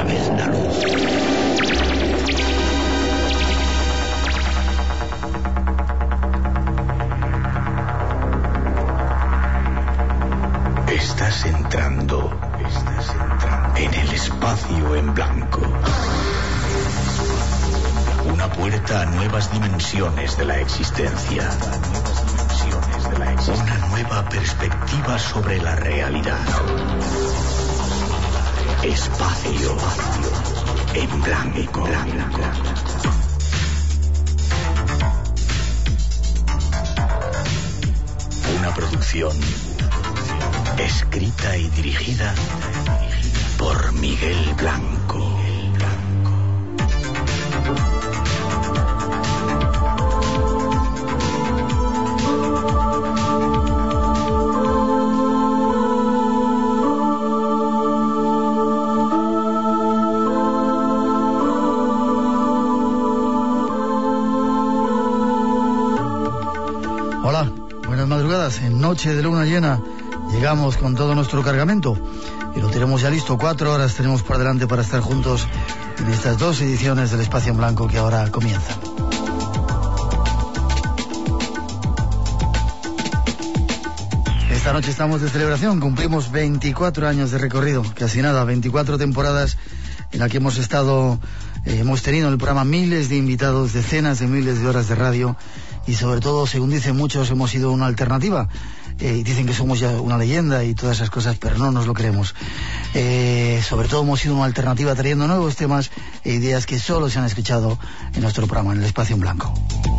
es la luz. Estás entrando en el espacio en blanco. Una puerta a nuevas dimensiones de la existencia. Una nueva perspectiva sobre la realidad. Espacio en blanco. Una producción escrita y dirigida por Miguel Blanco. Hola, buenas madrugadas. En noche de luna llena llegamos con todo nuestro cargamento y lo tenemos ya listo. 4 horas tenemos por delante para estar juntos en estas 2 ediciones del Espacio en Blanco que ahora comienzan. Esta noche estamos de celebración, cumplimos 24 años de recorrido, casi nada, 24 temporadas en las que hemos estado, hemos tenido en el programa miles de invitados, decenas de miles de horas de radio y sobre todo, según dicen muchos, hemos sido una alternativa. Dicen que somos ya una leyenda y todas esas cosas, pero no nos lo creemos. Sobre todo hemos sido una alternativa trayendo nuevos temas e ideas que solo se han escuchado en nuestro programa, en el Espacio en Blanco.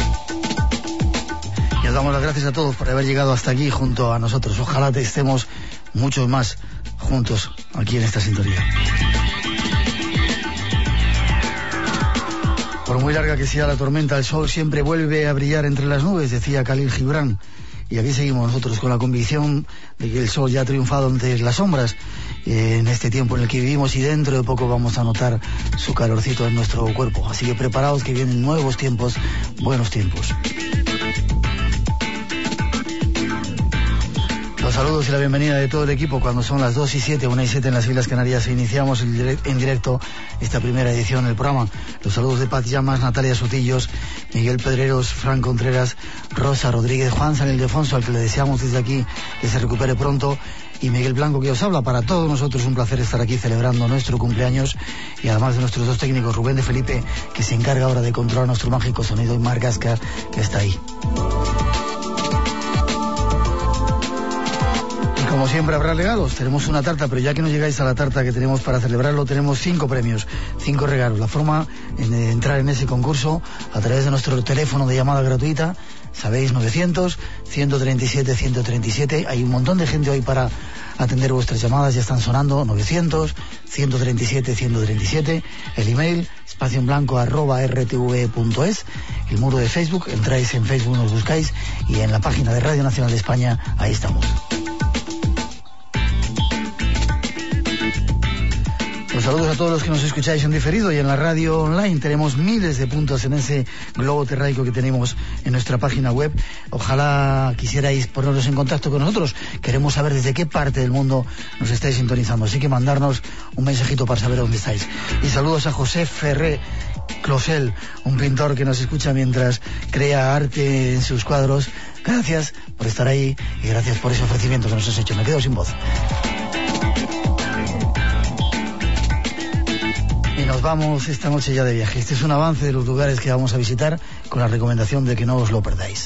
Y os damos las gracias a todos por haber llegado hasta aquí junto a nosotros. Ojalá estemos muchos más juntos aquí en esta sintonía. Por muy larga que sea la tormenta, el sol siempre vuelve a brillar entre las nubes, decía Khalil Gibran. Y aquí seguimos nosotros con la convicción de que el sol ya ha triunfado ante las sombras en este tiempo en el que vivimos y dentro de poco vamos a notar su calorcito en nuestro cuerpo. Así que preparaos que vienen nuevos tiempos, buenos tiempos. Los saludos y la bienvenida de todo el equipo cuando son las 2:07, 1:07 en las Islas Canarias. Iniciamos en directo esta primera edición del programa. Los saludos de Paz Llamas, Natalia Sotillos, Miguel Pedreros, Fran Contreras, Rosa Rodríguez, Juan San Ildefonso, al que le deseamos desde aquí que se recupere pronto, y Miguel Blanco, que os habla. Para todos nosotros un placer estar aquí celebrando nuestro cumpleaños y además de nuestros 2 técnicos, Rubén de Felipe, que se encarga ahora de controlar nuestro mágico sonido, y Mar Gasca, que está ahí. Como siempre habrá regalos, tenemos una tarta, pero ya que no llegáis a la tarta que tenemos para celebrarlo, tenemos 5 premios, 5 regalos. La forma de entrar en ese concurso a través de nuestro teléfono de llamada gratuita, sabéis, 900-137-137. Hay un montón de gente hoy para atender vuestras llamadas, ya están sonando, 900-137-137. El email, espacioenblanco@rtv.es. El muro de Facebook, entráis en Facebook, nos buscáis, y en la página de Radio Nacional de España, ahí estamos. Los saludos a todos los que nos escucháis en diferido y en la radio online. Tenemos miles de puntos en ese globo terráqueo que tenemos en nuestra página web. Ojalá quisierais ponernos en contacto con nosotros. Queremos saber desde qué parte del mundo nos estáis sintonizando, así que mandarnos un mensajito para saber dónde estáis. Y saludos a José Ferré Closel, un pintor que nos escucha mientras crea arte en sus cuadros. Gracias por estar ahí y gracias por ese ofrecimiento que nos has hecho. Me quedo sin voz. Y nos vamos esta noche ya de viaje. Este es un avance de los lugares que vamos a visitar con la recomendación de que no os lo perdáis.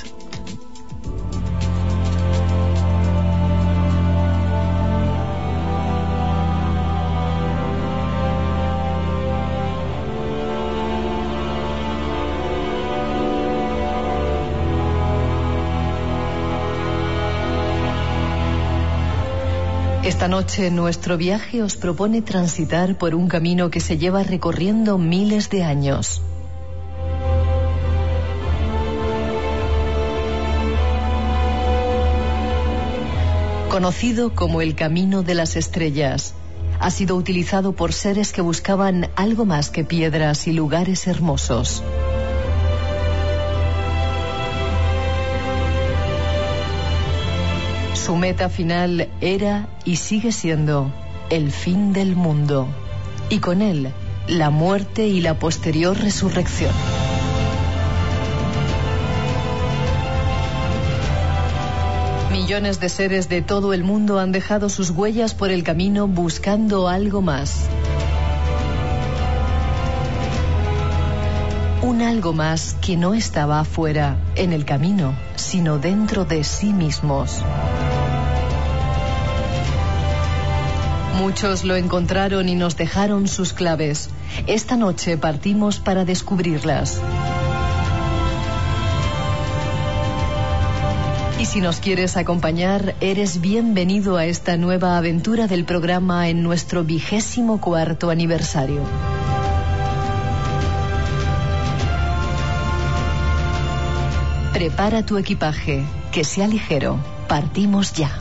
Esta noche nuestro viaje os propone transitar por un camino que se lleva recorriendo miles de años. Conocido como el Camino de las Estrellas, ha sido utilizado por seres que buscaban algo más que piedras y lugares hermosos. Su meta final era y sigue siendo el fin del mundo. y con él la muerte y la posterior resurrección. Millones de seres de todo el mundo han dejado sus huellas por el camino buscando algo más. Un algo más que no estaba afuera, en el camino, sino dentro de sí mismos. Muchos lo encontraron y nos dejaron sus claves. Esta noche partimos para descubrirlas. Y si nos quieres acompañar, eres bienvenido a esta nueva aventura del programa en nuestro 24º aniversario. Prepara tu equipaje, que sea ligero. Partimos ya.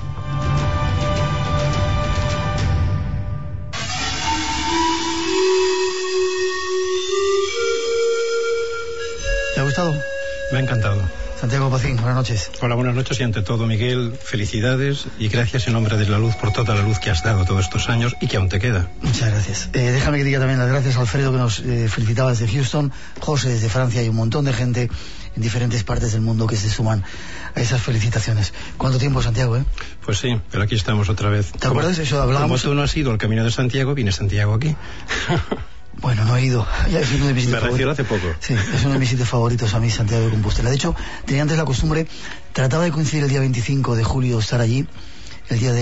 ¿Te ha gustado? Me ha encantado. Santiago Pacín, buenas noches. Hola, buenas noches y ante todo, Miguel, felicidades y gracias en nombre de la luz por toda la luz que has dado todos estos años y que aún te queda. Muchas gracias. Déjame que diga también las gracias a Alfredo, que nos felicitaba desde Houston, José desde Francia y un montón de gente en diferentes partes del mundo que se suman a esas felicitaciones. ¿Cuánto tiempo, Santiago, Pues sí, pero aquí estamos otra vez. ¿Te acuerdas? Eso hablábamos. Como tú no has ido al Camino de Santiago, viene Santiago aquí. Bueno, no he ido. Es uno de mis Me refiero hace poco. Sí, es uno de mis sitios favoritos a mí, Santiago de Compostela. De hecho, tenía antes la costumbre, trataba de coincidir el día 25 de julio, estar allí, el día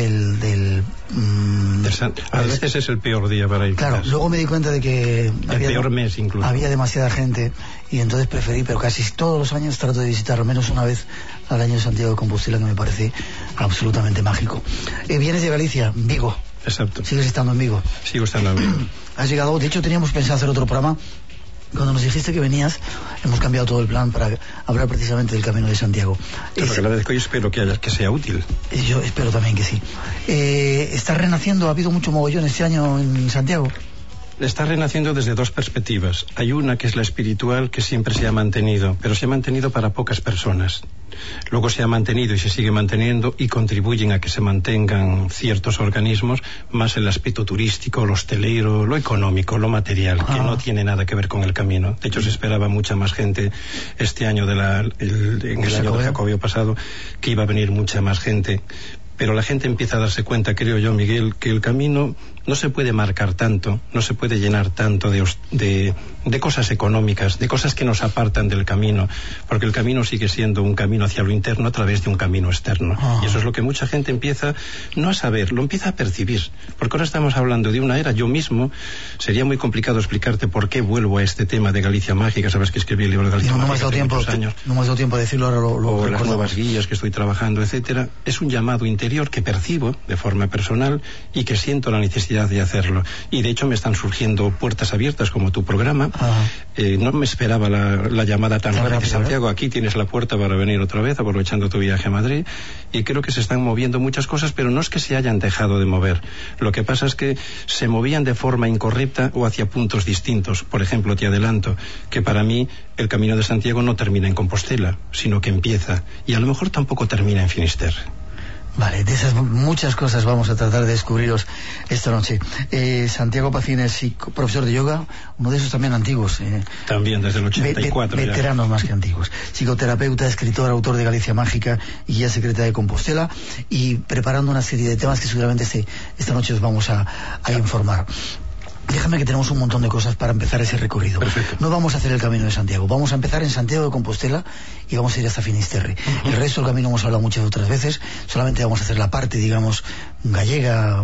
a veces es el peor día para ir. Claro, luego me di cuenta de que el peor mes incluso. Había demasiada gente y entonces preferí, pero casi todos los años trato de visitar al menos una vez al año Santiago de Compostela, que me parece absolutamente mágico. Vienes de Galicia, Vigo. Exacto. ¿Sigues estando en Vigo? Sigo estando en Vigo. Has llegado, de hecho teníamos pensado hacer otro programa. Cuando nos dijiste que venías, hemos cambiado todo el plan para hablar precisamente del Camino de Santiago. Te lo agradezco y espero que sea útil. Yo espero también que sí. ¿Estás renaciendo? ¿Ha habido mucho mogollón este año en Santiago? Está renaciendo desde dos perspectivas. Hay una que es la espiritual, que siempre se ha mantenido, pero se ha mantenido para pocas personas. Luego se ha mantenido y se sigue manteniendo y contribuyen a que se mantengan ciertos organismos, más el aspecto turístico, lo hostelero, lo económico, lo material, que no tiene nada que ver con el camino. De hecho, se esperaba mucha más gente este año en el año de Jacobeo pasado, que iba a venir mucha más gente. Pero la gente empieza a darse cuenta, creo yo, Miguel, que el camino no se puede marcar tanto, no se puede llenar tanto de cosas económicas, de cosas que nos apartan del camino, porque el camino sigue siendo un camino hacia lo interno a través de un camino externo. Y eso es lo que mucha gente empieza no a saber, lo empieza a percibir, porque ahora estamos hablando de una era. Yo mismo, sería muy complicado explicarte por qué vuelvo a este tema de Galicia Mágica. Sabes que escribí el libro de Galicia Mágica hace muchos años. No me has dado tiempo a decirlo, ahora o las nuevas guías que estoy trabajando, etcétera. Es un llamado interior que percibo de forma personal y que siento la necesidad de hacerlo. Y de hecho me están surgiendo puertas abiertas como tu programa. No me esperaba la llamada tan rápida de Santiago. Aquí tienes la puerta para venir otra vez, aprovechando tu viaje a Madrid. Y creo que se están moviendo muchas cosas, pero no es que se hayan dejado de mover. Lo que pasa es que se movían de forma incorrecta o hacia puntos distintos. Por ejemplo, te adelanto que para mí el Camino de Santiago no termina en Compostela, sino que empieza, y a lo mejor tampoco termina en Finisterre. Vale, de esas muchas cosas vamos a tratar de descubriros esta noche. Santiago Pacín es profesor de yoga, uno de esos también antiguos. También desde el 84. Veteranos más que antiguos. Psicoterapeuta, escritor, autor de Galicia Mágica y guía secreta de Compostela, y preparando una serie de temas que seguramente esta noche os vamos a informar. Déjame, que tenemos un montón de cosas para empezar ese recorrido. Perfecto. No vamos a hacer el Camino de Santiago, vamos a empezar en Santiago de Compostela y vamos a ir hasta Finisterre. El resto del camino hemos hablado muchas otras veces, solamente vamos a hacer la parte, digamos, gallega,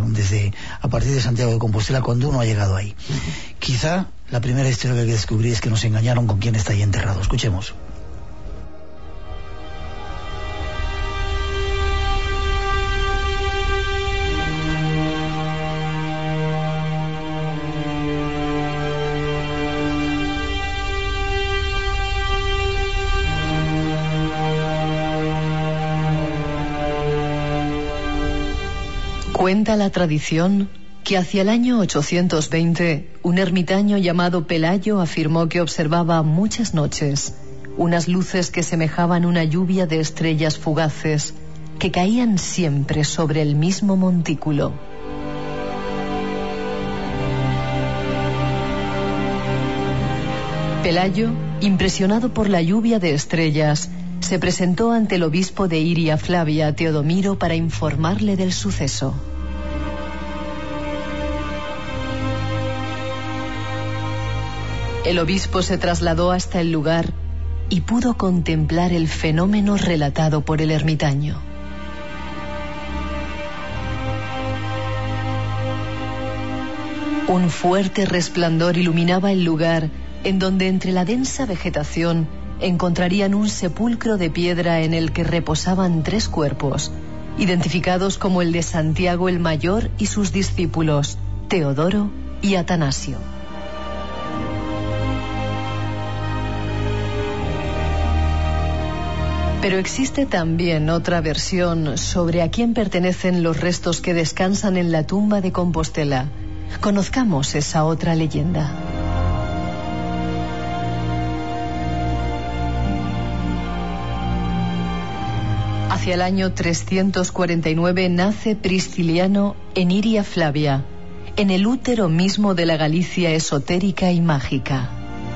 a partir de Santiago de Compostela, cuando uno ha llegado ahí. Quizá la primera historia que hay que descubrir es que nos engañaron con quién está ahí enterrado. Escuchemos. Cuenta la tradición que hacia el año 820 un ermitaño llamado Pelayo afirmó que observaba muchas noches unas luces que semejaban una lluvia de estrellas fugaces que caían siempre sobre el mismo montículo. Pelayo, impresionado por la lluvia de estrellas, se presentó ante el obispo de Iria Flavia, Teodomiro, para informarle del suceso. El obispo se trasladó hasta el lugar y pudo contemplar el fenómeno relatado por el ermitaño. Un fuerte resplandor iluminaba el lugar, en donde entre la densa vegetación encontrarían un sepulcro de piedra en el que reposaban 3 cuerpos, identificados como el de Santiago el Mayor y sus discípulos, Teodoro y Atanasio. Pero existe también otra versión sobre a quién pertenecen los restos que descansan en la tumba de Compostela. Conozcamos esa otra leyenda. Hacia el año 349 nace Prisciliano en Iria Flavia, en el útero mismo de la Galicia esotérica y mágica.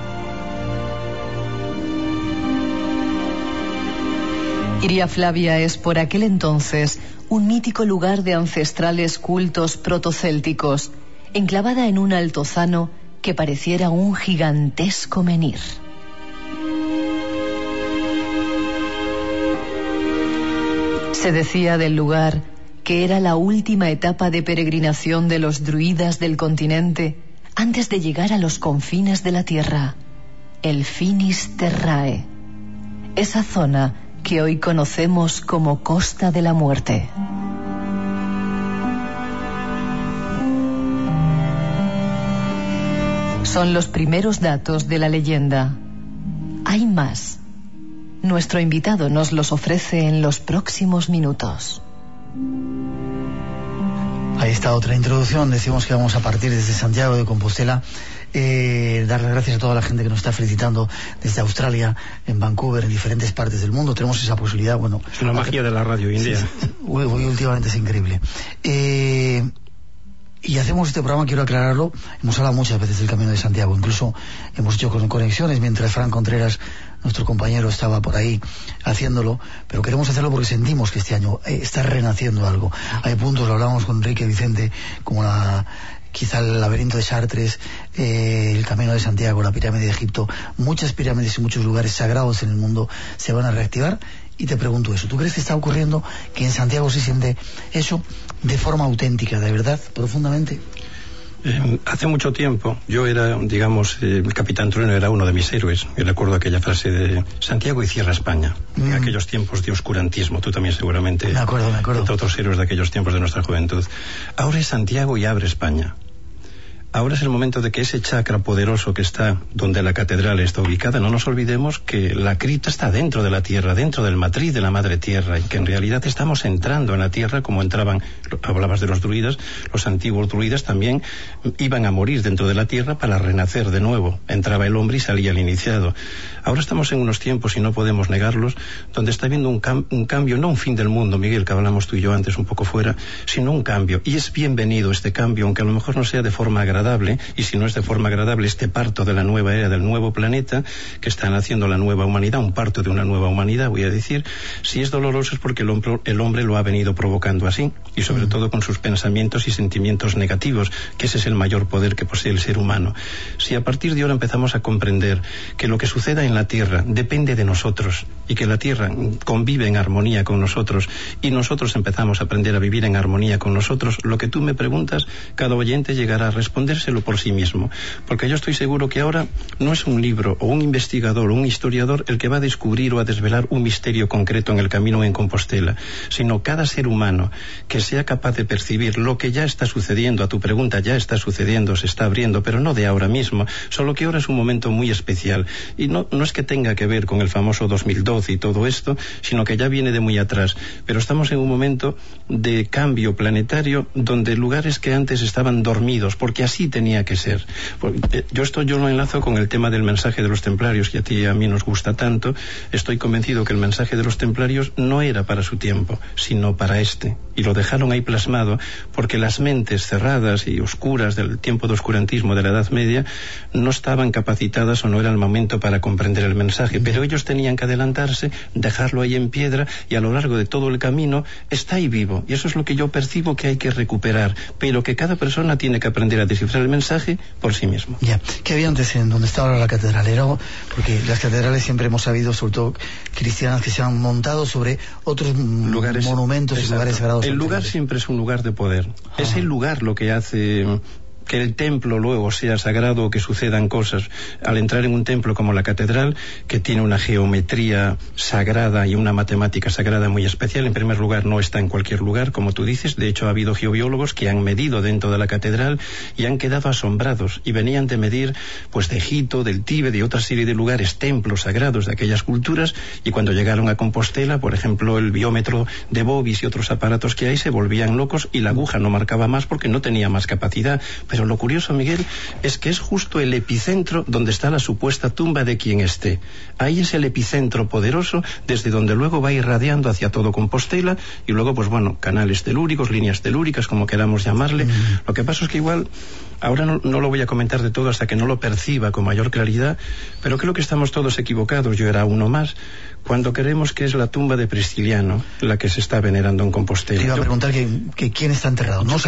Iria Flavia es por aquel entonces un mítico lugar de ancestrales cultos protocélticos, enclavada en un altozano que pareciera un gigantesco menhir. Se decía del lugar que era la última etapa de peregrinación de los druidas del continente antes de llegar a los confines de la tierra, el Finis Terrae, esa zona que hoy conocemos como Costa de la Muerte. Son los primeros datos de la leyenda. Hay más. Nuestro invitado nos los ofrece en los próximos minutos. Ahí está otra introducción. Decimos que vamos a partir desde Santiago de Compostela. Dar las gracias a toda la gente que nos está felicitando desde Australia, en Vancouver, en diferentes partes del mundo. Tenemos esa posibilidad. Bueno, es una magia de la radio india. Sí, hoy últimamente es increíble. Y hacemos este programa, quiero aclararlo, hemos hablado muchas veces del Camino de Santiago, incluso hemos hecho conexiones mientras Fran Contreras, nuestro compañero, estaba por ahí haciéndolo, pero queremos hacerlo porque sentimos que este año está renaciendo algo. Hay puntos, lo hablamos con Enrique Vicente, como quizá el laberinto de Chartres, el Camino de Santiago, la pirámide de Egipto. Muchas pirámides y muchos lugares sagrados en el mundo se van a reactivar. Y te pregunto eso, ¿tú crees que está ocurriendo, que en Santiago se siente eso de forma auténtica, de verdad, profundamente? Hace mucho tiempo, yo era, digamos, el Capitán Trueno era uno de mis héroes. Yo recuerdo aquella frase de Santiago y cierra España, en aquellos tiempos de oscurantismo. Tú también seguramente. Me acuerdo. Entre otros héroes de aquellos tiempos de nuestra juventud. Ahora es Santiago y abre España. Ahora es el momento de que ese chakra poderoso que está donde la catedral está ubicada, no nos olvidemos que la cripta está dentro de la tierra, dentro del matriz de la madre tierra, y que en realidad estamos entrando en la tierra como entraban, hablabas de los druidas, los antiguos druidas también iban a morir dentro de la tierra para renacer de nuevo. Entraba el hombre y salía el iniciado. Ahora estamos en unos tiempos, y no podemos negarlos, donde está habiendo un cambio, no un fin del mundo, Miguel, que hablamos tú y yo antes un poco fuera, sino un cambio. Y es bienvenido este cambio, aunque a lo mejor no sea de forma agradable, y si no es de forma agradable, este parto de la nueva era, del nuevo planeta que está naciendo la nueva humanidad, un parto de una nueva humanidad, voy a decir. Si es doloroso es porque el hombre lo ha venido provocando así, y sobre todo con sus pensamientos y sentimientos negativos, que ese es el mayor poder que posee el ser humano. Si a partir de ahora empezamos a comprender que lo que suceda en la Tierra depende de nosotros, y que la Tierra convive en armonía con nosotros, y nosotros empezamos a aprender a vivir en armonía con nosotros, lo que tú me preguntas, cada oyente llegará a respondérselo por sí mismo, porque yo estoy seguro que ahora no es un libro o un investigador o un historiador el que va a descubrir o a desvelar un misterio concreto en el camino en Compostela, sino cada ser humano que sea capaz de percibir lo que ya está sucediendo. A tu pregunta, ya está sucediendo, se está abriendo, pero no de ahora mismo, solo que ahora es un momento muy especial, y no es que tenga que ver con el famoso 2012 y todo esto, sino que ya viene de muy atrás, pero estamos en un momento de cambio planetario donde lugares que antes estaban dormidos, porque así así tenía que ser. Yo lo enlazo con el tema del mensaje de los templarios, que a ti y a mí nos gusta tanto. Estoy convencido que el mensaje de los templarios no era para su tiempo, sino para este. Y lo dejaron ahí plasmado porque las mentes cerradas y oscuras del tiempo de oscurantismo de la Edad Media no estaban capacitadas o no era el momento para comprender el mensaje. Pero ellos tenían que adelantarse, dejarlo ahí en piedra, y a lo largo de todo el camino está ahí vivo. Y eso es lo que yo percibo que hay que recuperar, pero que cada persona tiene que aprender a descifrar el mensaje por sí mismo. Ya, ¿qué había antes en donde estaba la catedral? Porque las catedrales siempre hemos sabido, sobre todo cristianas, que se han montado sobre otros lugares, monumentos. Exacto. Y lugares sagrados. El lugar siempre es un lugar de poder. Es el lugar lo que hace que el templo luego sea sagrado o que sucedan cosas. Al entrar en un templo como la catedral, que tiene una geometría sagrada y una matemática sagrada muy especial, en primer lugar no está en cualquier lugar, como tú dices. De hecho ha habido geobiólogos que han medido dentro de la catedral y han quedado asombrados, y venían de medir pues de Egipto, del Tíbet, de otra serie de lugares, templos sagrados de aquellas culturas, y cuando llegaron a Compostela, por ejemplo, el biómetro de Bovis y otros aparatos que hay se volvían locos, y la aguja no marcaba más porque no tenía más capacidad. Pero lo curioso, Miguel, es que es justo el epicentro donde está la supuesta tumba de quien esté. Ahí es el epicentro poderoso, desde donde luego va irradiando hacia todo Compostela, y luego, pues bueno, canales telúricos, líneas telúricas, como queramos llamarle. Lo que pasa es que igual, ahora no lo voy a comentar de todo hasta que no lo perciba con mayor claridad, pero creo que estamos todos equivocados, yo era uno más, cuando creemos que es la tumba de Prisciliano la que se está venerando en Compostela. Te iba a preguntar que quién está enterrado. No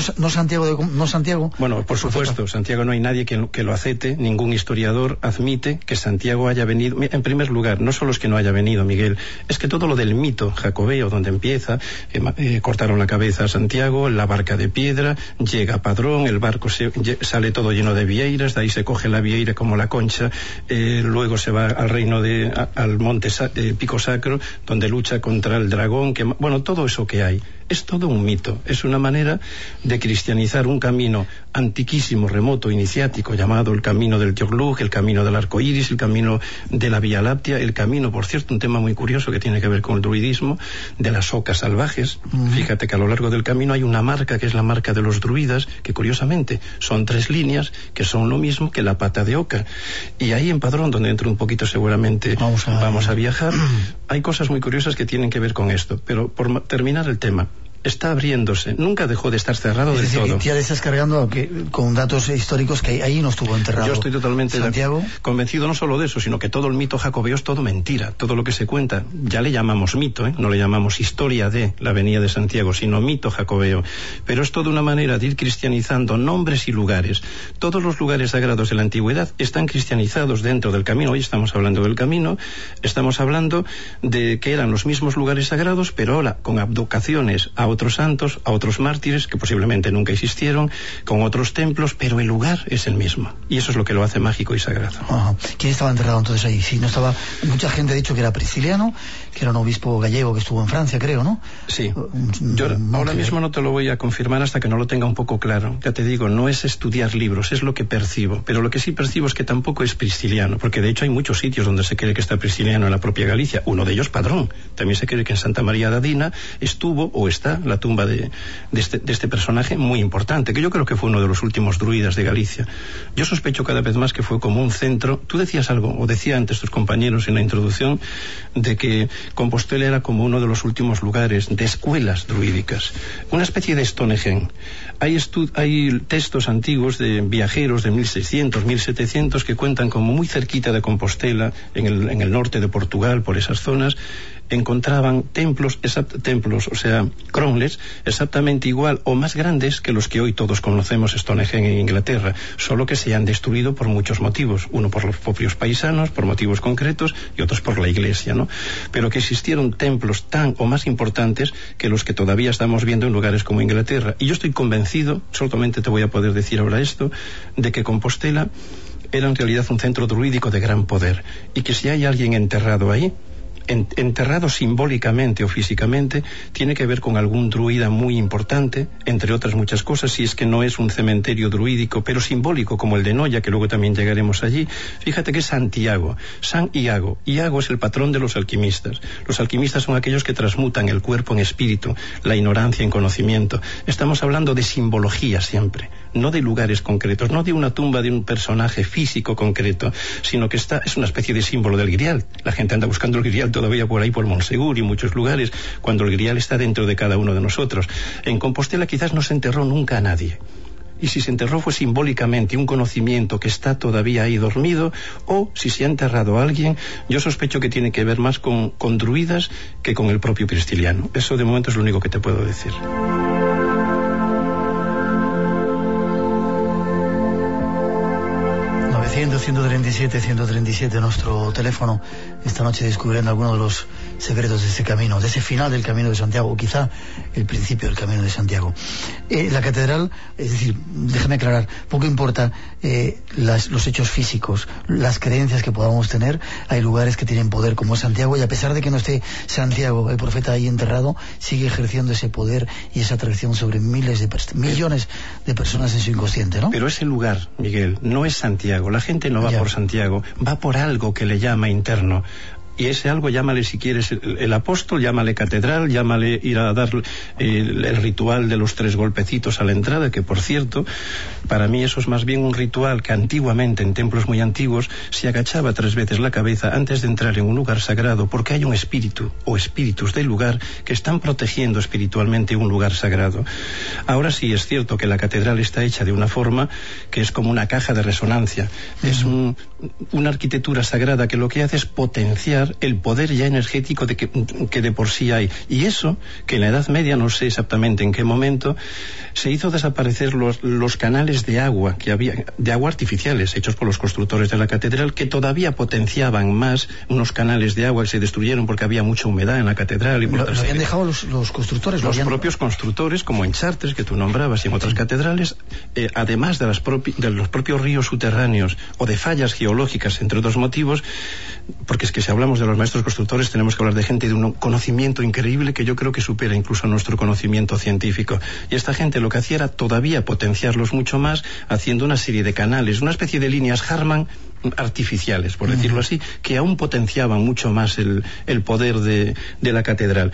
Santiago. Bueno, por supuesto, Santiago no hay nadie que lo acepte. Ningún historiador admite que Santiago haya venido. En primer lugar, no solo es que no haya venido, Miguel, es que todo lo del mito jacobeo, donde empieza, cortaron la cabeza a Santiago, la barca de piedra, llega Padrón, el barco sale todo lleno de vieiras, de ahí se coge la vieira como la concha, luego se va al reino al monte Pico Sacro, donde lucha contra el dragón, todo eso que hay. Es todo un mito, es una manera de cristianizar un camino antiquísimo, remoto, iniciático, llamado el camino del Teoglug, el camino del arco iris, el camino de la Vía Láctea, el camino, por cierto, un tema muy curioso que tiene que ver con el druidismo, de las ocas salvajes. Fíjate que a lo largo del camino hay una marca que es la marca de los druidas, que curiosamente son 3 líneas que son lo mismo que la pata de oca. Y ahí en Padrón, donde dentro un poquito seguramente vamos a viajar, hay cosas muy curiosas que tienen que ver con esto. Pero por terminar el tema, está abriéndose, nunca dejó de estar cerrado del todo. Ya le estás cargando con datos históricos que ahí no estuvo enterrado. Yo estoy totalmente convencido no solo de eso, sino que todo el mito jacobeo es todo mentira. Todo lo que se cuenta, ya le llamamos mito, no le llamamos historia de la venida de Santiago, sino mito jacobeo. Pero es toda una manera de ir cristianizando nombres y lugares. Todos los lugares sagrados de la antigüedad están cristianizados dentro del camino. Hoy estamos hablando del camino, estamos hablando de que eran los mismos lugares sagrados, pero ahora con abdocaciones a otros santos, a otros mártires que posiblemente nunca existieron, con otros templos, pero el lugar es el mismo, y eso es lo que lo hace mágico y sagrado. ¿Quién estaba enterrado entonces ahí? Si no estaba, mucha gente ha dicho que era Prisciliano, que era un obispo gallego que estuvo en Francia, creo, ¿no? Sí. Yo ahora mismo no te lo voy a confirmar hasta que no lo tenga un poco claro. Ya te digo, no es estudiar libros, es lo que percibo, pero lo que sí percibo es que tampoco es Prisciliano, porque de hecho hay muchos sitios donde se cree que está Prisciliano en la propia Galicia, uno de ellos Padrón. También se cree que en Santa María de Adina estuvo o está la tumba de este personaje muy importante, que yo creo que fue uno de los últimos druidas de Galicia. Yo sospecho cada vez más que fue como un centro. Tú decías algo, o decía antes tus compañeros en la introducción, de que Compostela era como uno de los últimos lugares de escuelas druídicas, una especie de Stonehenge. Hay textos antiguos de viajeros de 1600, 1700 que cuentan como muy cerquita de Compostela, en el norte de Portugal, por esas zonas, encontraban templos, o sea, cromlechs, exactamente igual o más grandes que los que hoy todos conocemos Stonehenge en Inglaterra, solo que se han destruido por muchos motivos, uno por los propios paisanos, por motivos concretos, y otros por la iglesia, ¿no? Pero que existieron templos tan o más importantes que los que todavía estamos viendo en lugares como Inglaterra. Y yo estoy convencido, solamente te voy a poder decir ahora esto, de que Compostela era en realidad un centro druídico de gran poder, y que si hay alguien enterrado ahí, enterrado simbólicamente o físicamente, tiene que ver con algún druida muy importante, entre otras muchas cosas, si es que no es un cementerio druídico, pero simbólico como el de Noya, que luego también llegaremos allí. Fíjate que es Santiago, San Iago. Iago es el patrón de los alquimistas. Los alquimistas son aquellos que transmutan el cuerpo en espíritu, la ignorancia en conocimiento. Estamos hablando de simbología siempre, no de lugares concretos, no de una tumba de un personaje físico concreto, sino que es una especie de símbolo del Grial. La gente anda buscando el Grial todavía por ahí, por Monsegur y muchos lugares, cuando el Grial está dentro de cada uno de nosotros. En Compostela quizás no se enterró nunca a nadie. Y si se enterró fue simbólicamente un conocimiento que está todavía ahí dormido, o si se ha enterrado a alguien, yo sospecho que tiene que ver más con druidas que con el propio Pristiliano. Eso de momento es lo único que te puedo decir. 137 nuestro teléfono, esta noche descubriendo algunos de los secretos de este camino, de ese final del Camino de Santiago, o quizá el principio del Camino de Santiago. La catedral, es decir, déjame aclarar, poco importa los hechos físicos, las creencias que podamos tener. Hay lugares que tienen poder como Santiago, y a pesar de que no esté Santiago, el profeta, ahí enterrado, sigue ejerciendo ese poder y esa atracción sobre millones de personas en su inconsciente, ¿no? Pero ese lugar, Miguel, no es Santiago. La gente no va por Santiago, va por algo que le llama interno. Y ese algo, llámale si quieres el apóstol, llámale catedral, llámale ir a dar el ritual de los 3 golpecitos a la entrada, que por cierto, para mí eso es más bien un ritual que antiguamente, en templos muy antiguos, se agachaba 3 veces la cabeza antes de entrar en un lugar sagrado, porque hay un espíritu o espíritus del lugar que están protegiendo espiritualmente un lugar sagrado. Ahora sí es cierto que la catedral está hecha de una forma que es como una caja de resonancia. Es una arquitectura sagrada que lo que hace es potenciar el poder ya energético que de por sí hay. Y eso, que en la Edad Media, no sé exactamente en qué momento, se hizo desaparecer los canales de agua que había, de agua artificiales, hechos por los constructores de la catedral, que todavía potenciaban más unos canales de agua que se destruyeron porque había mucha humedad en la catedral. Y por lo habían dejado los constructores. Los propios constructores, como en Chartres, que tú nombrabas, y en otras catedrales, además de los propios ríos subterráneos o de fallas geológicas, entre otros motivos, porque es que si hablamos de los maestros constructores tenemos que hablar de gente de un conocimiento increíble que yo creo que supera incluso nuestro conocimiento científico. Y esta gente lo que hacía era todavía potenciarlos mucho más, haciendo una serie de canales, una especie de líneas Harman artificiales, por decirlo así, que aún potenciaban mucho más el poder de la catedral.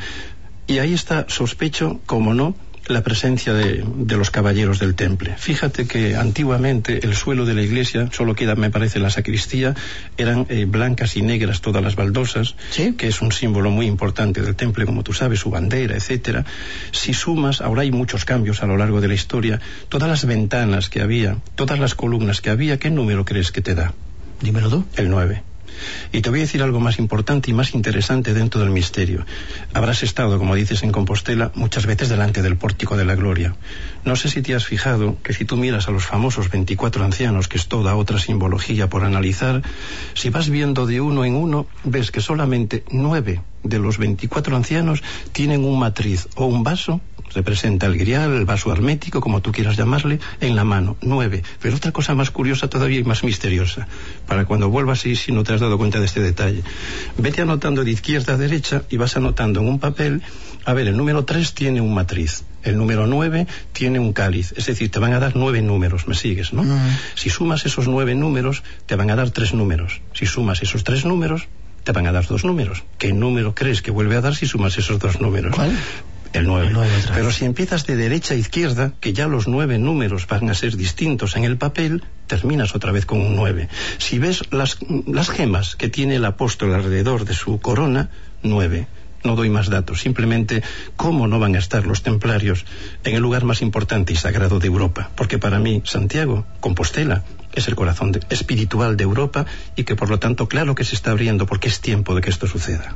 Y ahí está, sospecho, como no, la presencia de los caballeros del temple. Fíjate que antiguamente el suelo de la iglesia, solo queda, me parece, la sacristía, eran blancas y negras todas las baldosas, ¿sí?, que es un símbolo muy importante del temple, como tú sabes, su bandera, etcétera. Si sumas, ahora hay muchos cambios a lo largo de la historia, todas las ventanas que había, todas las columnas que había, ¿qué número crees que te da? Dímelo tú. El 9. Y te voy a decir algo más importante y más interesante dentro del misterio. Habrás estado, como dices, en Compostela muchas veces delante del pórtico de la gloria. No sé si te has fijado que si tú miras a los famosos 24 ancianos, que es toda otra simbología por analizar, si vas viendo de uno en uno, ves que solamente 9 de los 24 ancianos tienen un matriz o un vaso, representa el grial, el vaso hermético, como tú quieras llamarle, en la mano. 9. Pero otra cosa más curiosa todavía y más misteriosa, para cuando vuelvas y si no te has dado cuenta de este detalle. Vete anotando de izquierda a derecha y vas anotando en un papel. A ver, el número 3 tiene un matriz, el número 9 tiene un cáliz, es decir, te van a dar 9 números, ¿me sigues, no? Si sumas esos 9 números, te van a dar 3 números. Si sumas esos 3 números, te van a dar 2 números. ¿Qué número crees que vuelve a dar si sumas esos 2 números? ¿Cuál? El 9. Pero si empiezas de derecha a izquierda, que ya los 9 números van a ser distintos en el papel, terminas otra vez con un 9. Si ves las gemas que tiene el apóstol alrededor de su corona, 9. No doy más datos, simplemente cómo no van a estar los templarios en el lugar más importante y sagrado de Europa, porque para mí Santiago, Compostela, es el corazón espiritual de Europa, y que por lo tanto claro que se está abriendo, porque es tiempo de que esto suceda.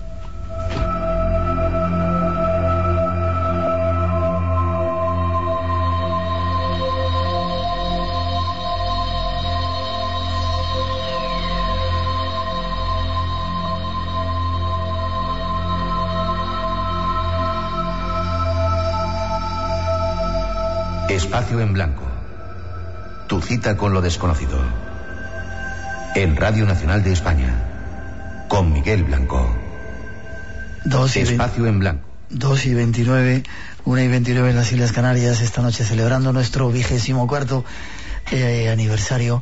Espacio en Blanco. Tu cita con lo desconocido. En Radio Nacional de España. Con Miguel Blanco. Espacio en Blanco. 2:29, 1:29 en las Islas Canarias, esta noche celebrando nuestro 24º aniversario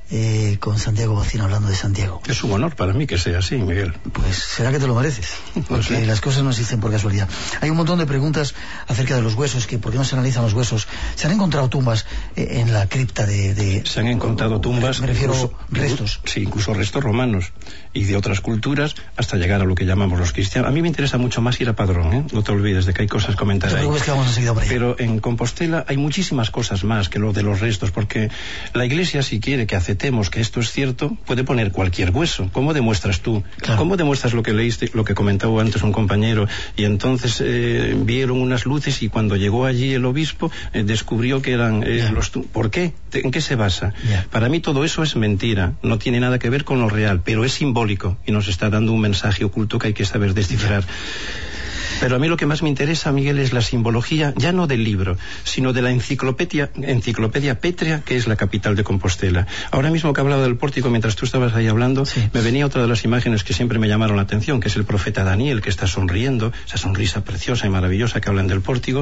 con Santiago Bocina, hablando de Santiago. Es un honor para mí que sea así, Miguel. Pues será que te lo mereces, porque las cosas no existen por casualidad. Hay un montón de preguntas acerca de los huesos, que por qué no se analizan los huesos. Se han encontrado tumbas en la cripta de... Se han encontrado tumbas... Me refiero restos. Sí, incluso restos romanos y de otras culturas, hasta llegar a lo que llamamos los cristianos. A mí me interesa mucho más ir a Padrón, ¿eh? No te olvides de que hay cosas comentar ahí. Que vamos enseguida por ahí. Pero en Compostela hay muchísimas cosas más que lo de los restos, porque la Iglesia, si quiere que aceptemos que esto es cierto, puede poner cualquier hueso. ¿Cómo demuestras tú? Claro. ¿Cómo demuestras lo que leíste, lo que comentaba antes un compañero? Y entonces vieron unas luces y cuando llegó allí el obispo descubrió que eran los... ¿Por qué? ¿En qué se basa? Para mí todo eso es mentira, no tiene nada que ver con lo real, pero es simbólico y nos está dando un mensaje oculto que hay que saber descifrar. Pero a mí lo que más me interesa, Miguel, es la simbología, ya no del libro, sino de la enciclopedia pétrea, que es la capital de Compostela. Ahora mismo que he hablado del pórtico, mientras tú estabas ahí hablando, me venía otra de las imágenes que siempre me llamaron la atención, que es el profeta Daniel, que está sonriendo, esa sonrisa preciosa y maravillosa que hablan del pórtico.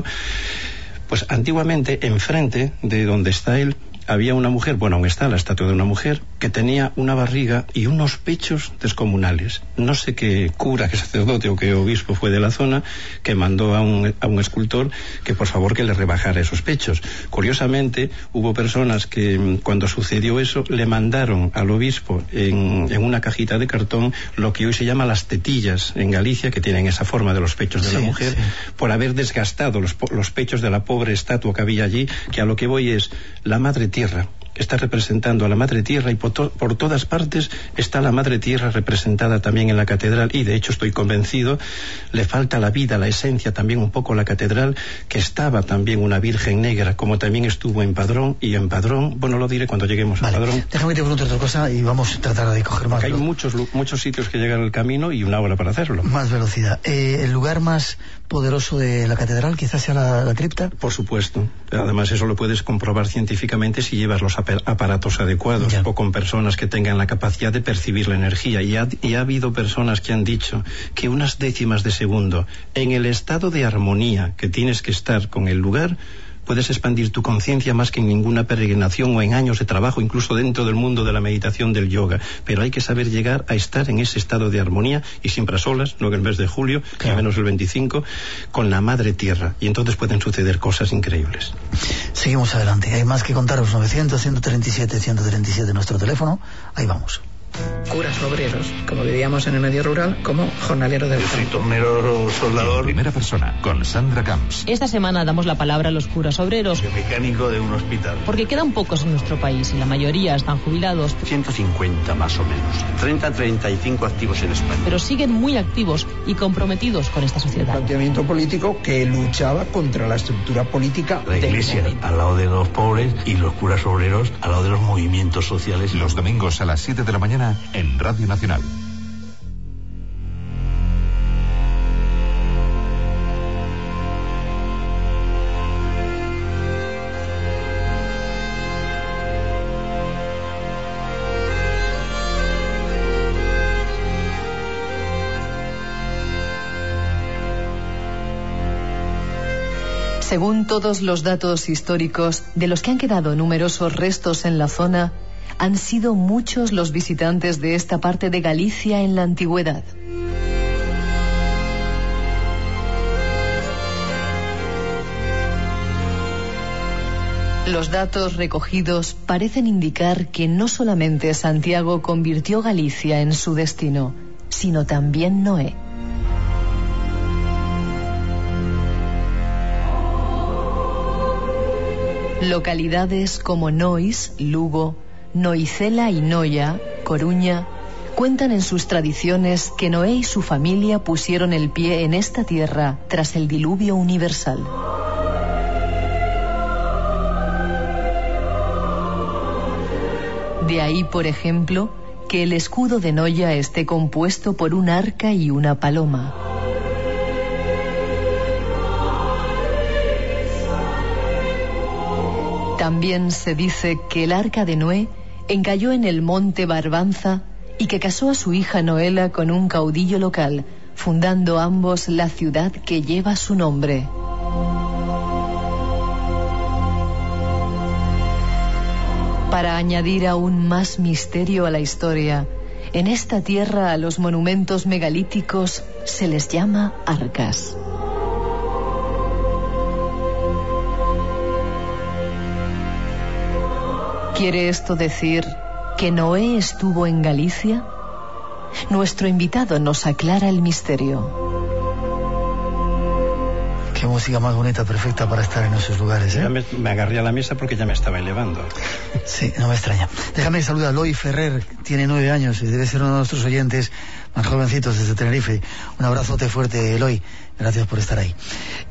Pues antiguamente, enfrente de donde está él, había una mujer, bueno, aún está la estatua de una mujer, que tenía una barriga y unos pechos descomunales. No sé qué cura, qué sacerdote o qué obispo fue de la zona que mandó a un escultor que por favor que le rebajara esos pechos. Curiosamente, hubo personas que cuando sucedió eso le mandaron al obispo en una cajita de cartón lo que hoy se llama las tetillas en Galicia, que tienen esa forma de los pechos de la mujer, por haber desgastado los pechos de la pobre estatua que había allí, que a lo que voy es la Madre Tierra. Está representando a la Madre Tierra y por todas partes está la Madre Tierra representada también en la catedral, y de hecho estoy convencido, le falta la vida, la esencia también un poco a la catedral, que estaba también una Virgen Negra, como también estuvo en Padrón, y en Padrón, bueno, lo diré cuando lleguemos a Padrón. Déjame que te pregunte otra cosa y vamos a tratar de coger más. Hay muchos sitios que llegan al camino y una hora para hacerlo. Más velocidad. ¿El lugar más poderoso de la catedral quizás sea la cripta? Por supuesto. Además eso lo puedes comprobar científicamente si llevas los aparatos adecuados o con personas que tengan la capacidad de percibir la energía. Y ha habido personas que han dicho que unas décimas de segundo en el estado de armonía que tienes que estar con el lugar, puedes expandir tu conciencia más que en ninguna peregrinación o en años de trabajo, incluso dentro del mundo de la meditación, del yoga. Pero hay que saber llegar a estar en ese estado de armonía, y siempre a solas, no en el mes de julio, ni menos el 25, con la Madre Tierra. Y entonces pueden suceder cosas increíbles. Seguimos adelante. Hay más que contaros. 900-137-137 nuestro teléfono. Ahí vamos. Curas obreros, como vivíamos en el medio rural, como jornalero del campo. Tornero soldador. En primera persona, con Sandra Camps. Esta semana damos la palabra a los curas obreros. Mecánico de un hospital. Porque quedan pocos en nuestro país y la mayoría están jubilados. 150 más o menos. 30-35 activos en España. Pero siguen muy activos y comprometidos con esta sociedad. Planteamiento político que luchaba contra la estructura política. La Iglesia al lado de los pobres y los curas obreros al lado de los movimientos sociales. Los domingos a las 7 de la mañana en Radio Nacional. Según todos los datos históricos, de los que han quedado numerosos restos en la zona, han sido muchos los visitantes de esta parte de Galicia en la antigüedad. Los datos recogidos parecen indicar que no solamente Santiago convirtió Galicia en su destino, sino también Noé. Localidades como Nois, Lugo, Noicela y Noia, Coruña, cuentan en sus tradiciones que Noé y su familia pusieron el pie en esta tierra tras el diluvio universal. De ahí, por ejemplo, que el escudo de Noia esté compuesto por un arca y una paloma. También se dice que el arca de Noé encalló en el monte Barbanza y que casó a su hija Noela con un caudillo local, fundando ambos la ciudad que lleva su nombre. Para añadir aún más misterio a la historia, en esta tierra a los monumentos megalíticos se les llama arcas. ¿Quiere esto decir que Noé estuvo en Galicia? Nuestro invitado nos aclara el misterio. Qué música más bonita, perfecta para estar en esos lugares, ¿eh? Ya me agarré a la mesa porque ya me estaba elevando. Sí, no me extraña. Déjame saludar a Eloy Ferrer, tiene 9 años y debe ser uno de nuestros oyentes más jovencitos desde Tenerife. Un abrazote fuerte, Eloy. Gracias por estar ahí.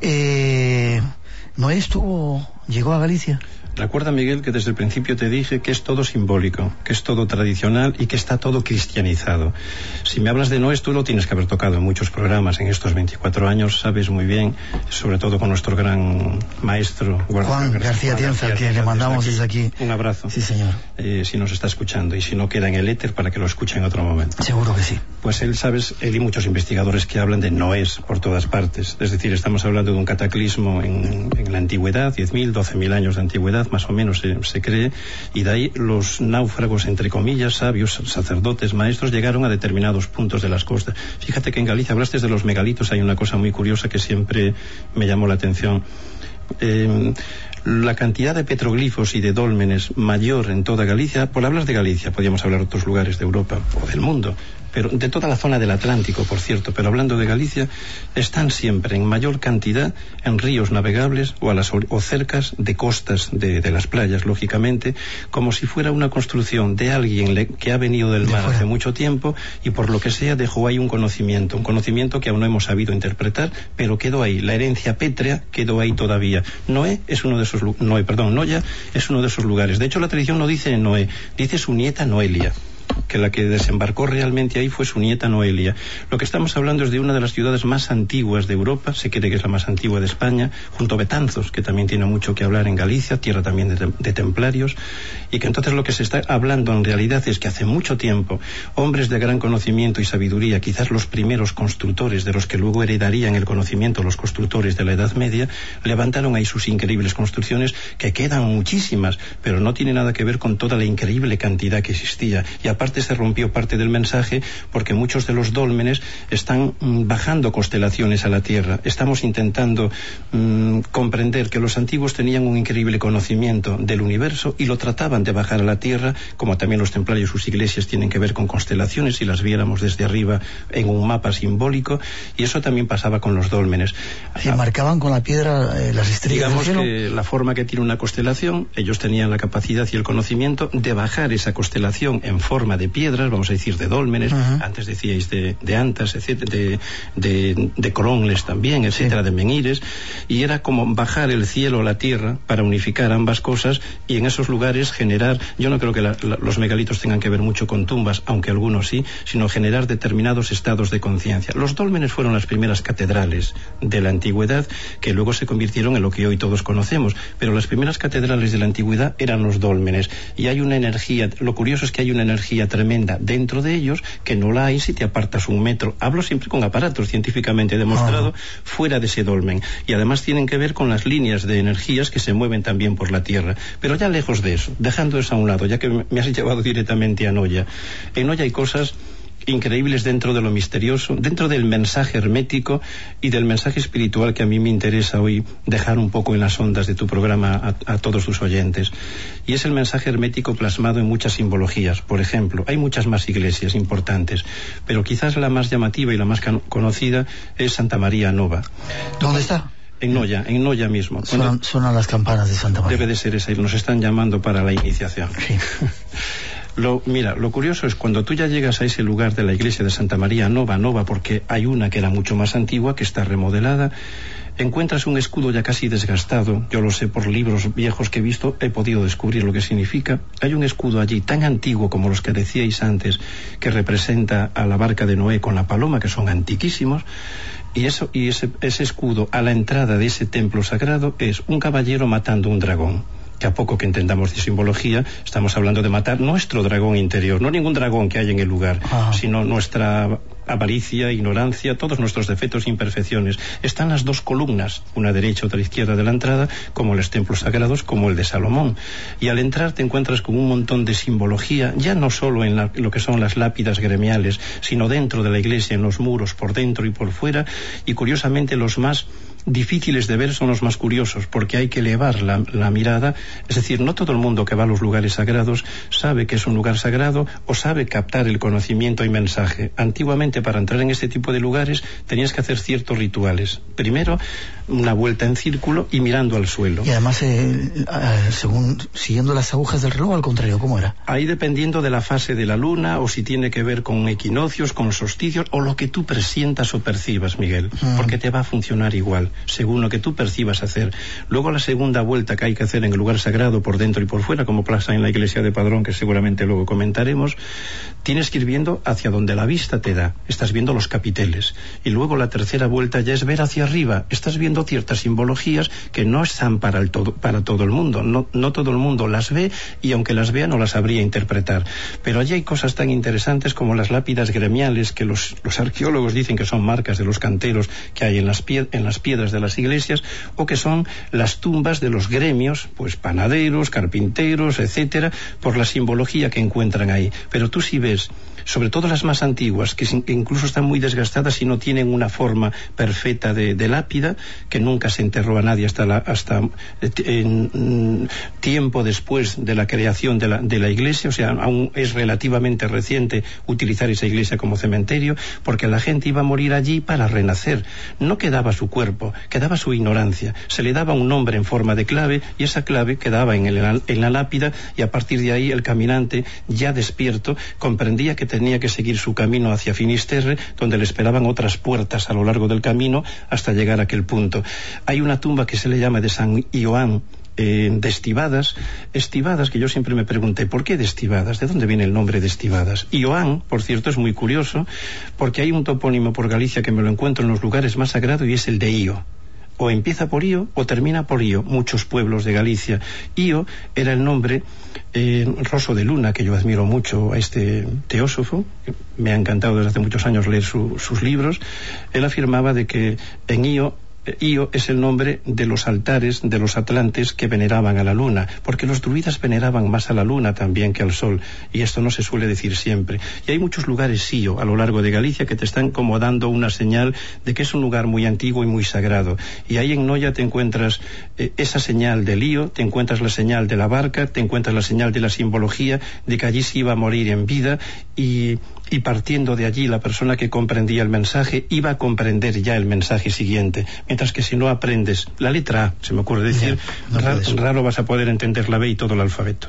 ¿Noé llegó a Galicia? Recuerda, Miguel, que desde el principio te dije que es todo simbólico, que es todo tradicional y que está todo cristianizado. Si me hablas de Noé, tú lo tienes que haber tocado en muchos programas en estos 24 años, sabes muy bien, sobre todo con nuestro gran maestro Juan García Tienza, que le mandamos desde aquí un abrazo. Sí, señor. Si nos está escuchando y si no queda en el éter para que lo escuche en otro momento. Seguro que sí. Pues él y muchos investigadores que hablan de Noés por todas partes. Es decir, estamos hablando de un cataclismo en la antigüedad, 10.000, 12.000 años de antigüedad, más o menos se cree, y de ahí los náufragos, entre comillas, sabios, sacerdotes, maestros, llegaron a determinados puntos de las costas. Fíjate que en Galicia, hablaste de los megalitos, hay una cosa muy curiosa que siempre me llamó la atención. La cantidad de petroglifos y de dólmenes mayor en toda Galicia, por hablar de Galicia, podríamos hablar de otros lugares de Europa o del mundo, pero de toda la zona del Atlántico, por cierto, pero hablando de Galicia, están siempre en mayor cantidad en ríos navegables o cercas de costas de las playas, lógicamente, como si fuera una construcción de alguien que ha venido del mar hace mucho tiempo y por lo que sea dejó ahí un conocimiento que aún no hemos sabido interpretar, pero quedó ahí, la herencia pétrea quedó ahí todavía. Noya es uno de esos lugares. De hecho, la tradición no dice Noé, dice su nieta Noelia, que la que desembarcó realmente ahí fue su nieta Noelia. Lo que estamos hablando es de una de las ciudades más antiguas de Europa, se cree que es la más antigua de España, junto a Betanzos, que también tiene mucho que hablar en Galicia, tierra también de templarios, y que entonces lo que se está hablando en realidad es que hace mucho tiempo hombres de gran conocimiento y sabiduría, quizás los primeros constructores de los que luego heredarían el conocimiento, los constructores de la Edad Media, levantaron ahí sus increíbles construcciones, que quedan muchísimas, pero no tiene nada que ver con toda la increíble cantidad que existía. Y aparte se rompió parte del mensaje porque muchos de los dólmenes están bajando constelaciones a la Tierra. Estamos intentando comprender que los antiguos tenían un increíble conocimiento del universo y lo trataban de bajar a la Tierra, como también los templarios, sus iglesias tienen que ver con constelaciones, si las viéramos desde arriba en un mapa simbólico, y eso también pasaba con los dólmenes. Sí, marcaban con la piedra las estrellas. Digamos que la forma que tiene una constelación, ellos tenían la capacidad y el conocimiento de bajar esa constelación en forma de piedras, vamos a decir de dólmenes, antes decíais de antas, etcétera, de cronles también, etcétera, de menhires, y era como bajar el cielo a la tierra para unificar ambas cosas y en esos lugares generar, yo no creo que los megalitos tengan que ver mucho con tumbas, aunque algunos sí, sino generar determinados estados de conciencia. Los dólmenes fueron las primeras catedrales de la antigüedad que luego se convirtieron en lo que hoy todos conocemos, pero las primeras catedrales de la antigüedad eran los dólmenes, y hay una energía, lo curioso es que hay una energía tremenda dentro de ellos que no la hay si te apartas 1 metro. Hablo siempre con aparatos científicamente demostrado fuera de ese dolmen, y además tienen que ver con las líneas de energías que se mueven también por la Tierra. Pero ya lejos de eso, dejando eso a un lado, ya que me has llevado directamente a Noya, en Noya hay cosas increíbles dentro de lo misterioso, dentro del mensaje hermético y del mensaje espiritual que a mí me interesa hoy dejar un poco en las ondas de tu programa a todos tus oyentes. Y es el mensaje hermético plasmado en muchas simbologías. Por ejemplo, hay muchas más iglesias importantes, pero quizás la más llamativa y la más conocida es Santa María Nova. ¿Dónde está? En Noya mismo. Suenan las campanas de Santa María. Debe de ser esa, y nos están llamando para la iniciación. Sí. Lo curioso es cuando tú ya llegas a ese lugar de la iglesia de Santa María Nova, porque hay una que era mucho más antigua, que está remodelada, encuentras un escudo ya casi desgastado. Yo lo sé por libros viejos que he visto, he podido descubrir lo que significa. Hay un escudo allí tan antiguo como los que decíais antes, que representa a la barca de Noé con la paloma, que son antiquísimos. Y ese escudo a la entrada de ese templo sagrado es un caballero matando un dragón. Que a poco que entendamos de simbología, estamos hablando de matar nuestro dragón interior, no ningún dragón que hay en el lugar, sino nuestra avaricia, ignorancia, todos nuestros defectos e imperfecciones. Están las dos columnas, una derecha, otra izquierda de la entrada, como los templos sagrados, como el de Salomón. Y al entrar te encuentras con un montón de simbología, ya no solo en lo que son las lápidas gremiales, sino dentro de la iglesia, en los muros, por dentro y por fuera, y curiosamente los más difíciles de ver son los más curiosos, porque hay que elevar la mirada. Es decir, no todo el mundo que va a los lugares sagrados sabe que es un lugar sagrado o sabe captar el conocimiento y mensaje. Antiguamente, para entrar en este tipo de lugares tenías que hacer ciertos rituales. Primero, una vuelta en círculo y mirando al suelo. Y además, siguiendo las agujas del reloj, al contrario, ¿cómo era? Ahí dependiendo de la fase de la luna, o si tiene que ver con equinoccios, con solsticios, o lo que tú presientas o percibas, Miguel, porque te va a funcionar igual, según lo que tú percibas hacer. Luego la segunda vuelta que hay que hacer en el lugar sagrado, por dentro y por fuera, como pasa en la iglesia de Padrón, que seguramente luego comentaremos, tienes que ir viendo hacia donde la vista te da. Estás viendo los capiteles. Y luego la tercera vuelta ya es ver hacia arriba. Estás viendo ciertas simbologías que no están para todo el mundo. No todo el mundo las ve, y aunque las vea no las sabría interpretar. Pero allí hay cosas tan interesantes como las lápidas gremiales, que los arqueólogos dicen que son marcas de los canteros que hay en las piedras de las iglesias, o que son las tumbas de los gremios, pues panaderos, carpinteros, etcétera, por la simbología que encuentran ahí. Pero tú sí ves, sobre todo las más antiguas, que incluso están muy desgastadas y no tienen una forma perfecta de lápida, que nunca se enterró a nadie hasta tiempo después de la creación de la iglesia. O sea, aún es relativamente reciente utilizar esa iglesia como cementerio, porque la gente iba a morir allí para renacer. No quedaba su cuerpo, quedaba su ignorancia. Se le daba un nombre en forma de clave, y esa clave quedaba en la lápida, y a partir de ahí el caminante, ya despierto, comprendía que tenía que seguir su camino hacia Finisterre, donde le esperaban otras puertas a lo largo del camino hasta llegar a aquel punto. Hay una tumba que se le llama de San Ioán, de Estivadas, que yo siempre me pregunté, ¿por qué de Estivadas? ¿De dónde viene el nombre de Estivadas? Ioán, por cierto, es muy curioso, porque hay un topónimo por Galicia que me lo encuentro en los lugares más sagrados, y es el de Io. O empieza por Io o termina por Io, muchos pueblos de Galicia. Io era el nombre, Rosso de Luna, que yo admiro mucho a este teósofo, me ha encantado desde hace muchos años leer sus libros. Él afirmaba de que en Io es el nombre de los altares de los atlantes que veneraban a la luna, porque los druidas veneraban más a la luna también que al sol, y esto no se suele decir siempre. Y hay muchos lugares Io a lo largo de Galicia que te están como dando una señal de que es un lugar muy antiguo y muy sagrado. Y ahí en Noia te encuentras esa señal del Io, te encuentras la señal de la barca, te encuentras la señal de la simbología de que allí se iba a morir en vida, y partiendo de allí la persona que comprendía el mensaje iba a comprender ya el mensaje siguiente. Mientras que si no aprendes la letra A, se me ocurre decir, raro vas a poder entender la B y todo el alfabeto.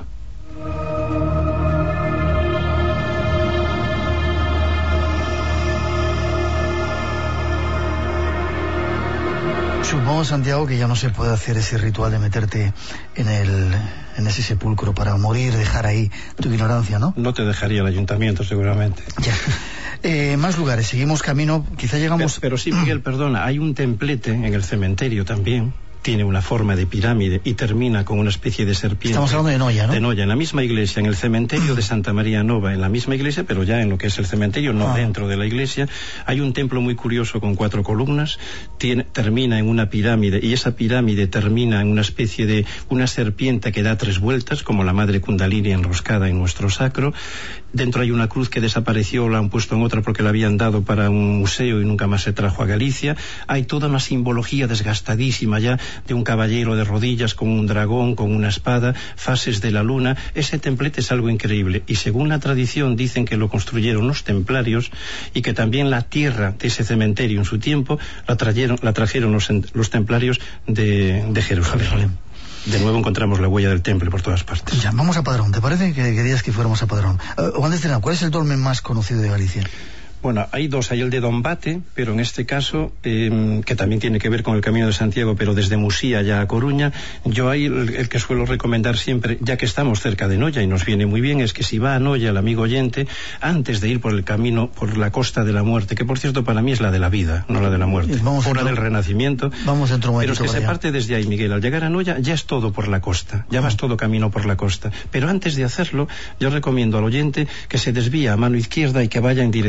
Supongo, Santiago, que ya no se puede hacer ese ritual de meterte en ese sepulcro para morir, dejar ahí tu ignorancia, ¿no? No te dejaría el ayuntamiento, seguramente. Ya. Más lugares, seguimos camino, quizá llegamos... Pero sí, Miguel, perdona, hay un templete en el cementerio también. Tiene una forma de pirámide y termina con una especie de serpiente. Estamos hablando de Noia, ¿no? De Noia, en la misma iglesia, en el cementerio de Santa María Nova, en la misma iglesia, pero ya en lo que es el cementerio, no dentro de la iglesia, hay un templo muy curioso con 4 columnas, termina en una pirámide, y esa pirámide termina en una especie de una serpiente que da 3 vueltas, como la madre Kundalini enroscada en nuestro sacro. Dentro hay una cruz que desapareció, la han puesto en otra porque la habían dado para un museo y nunca más se trajo a Galicia. Hay toda una simbología desgastadísima ya, de un caballero de rodillas con un dragón, con una espada, fases de la luna. Ese templete es algo increíble, y según la tradición dicen que lo construyeron los templarios, y que también la tierra de ese cementerio en su tiempo la trajeron los templarios de Jerusalén. De nuevo encontramos la huella del temple por todas partes. Ya, vamos a Padrón. ¿Te parece que querías que fuéramos a Padrón? Antes de nada, ¿cuál es el dolmen más conocido de Galicia? Bueno, hay 2, hay el de Dombate, pero en este caso, que también tiene que ver con el Camino de Santiago, pero desde Musía ya a Coruña. Yo ahí el que suelo recomendar siempre, ya que estamos cerca de Noia y nos viene muy bien, es que si va a Noia el amigo oyente, antes de ir por el camino, por la Costa de la Muerte, que por cierto para mí es la de la vida, no la de la muerte, hora del renacimiento, vamos dentro un pero es que se parte desde ahí, Miguel. Al llegar a Noia ya es todo por la costa, ya vas todo camino por la costa, pero antes de hacerlo yo recomiendo al oyente que se desvíe a mano izquierda y que vaya en dirección al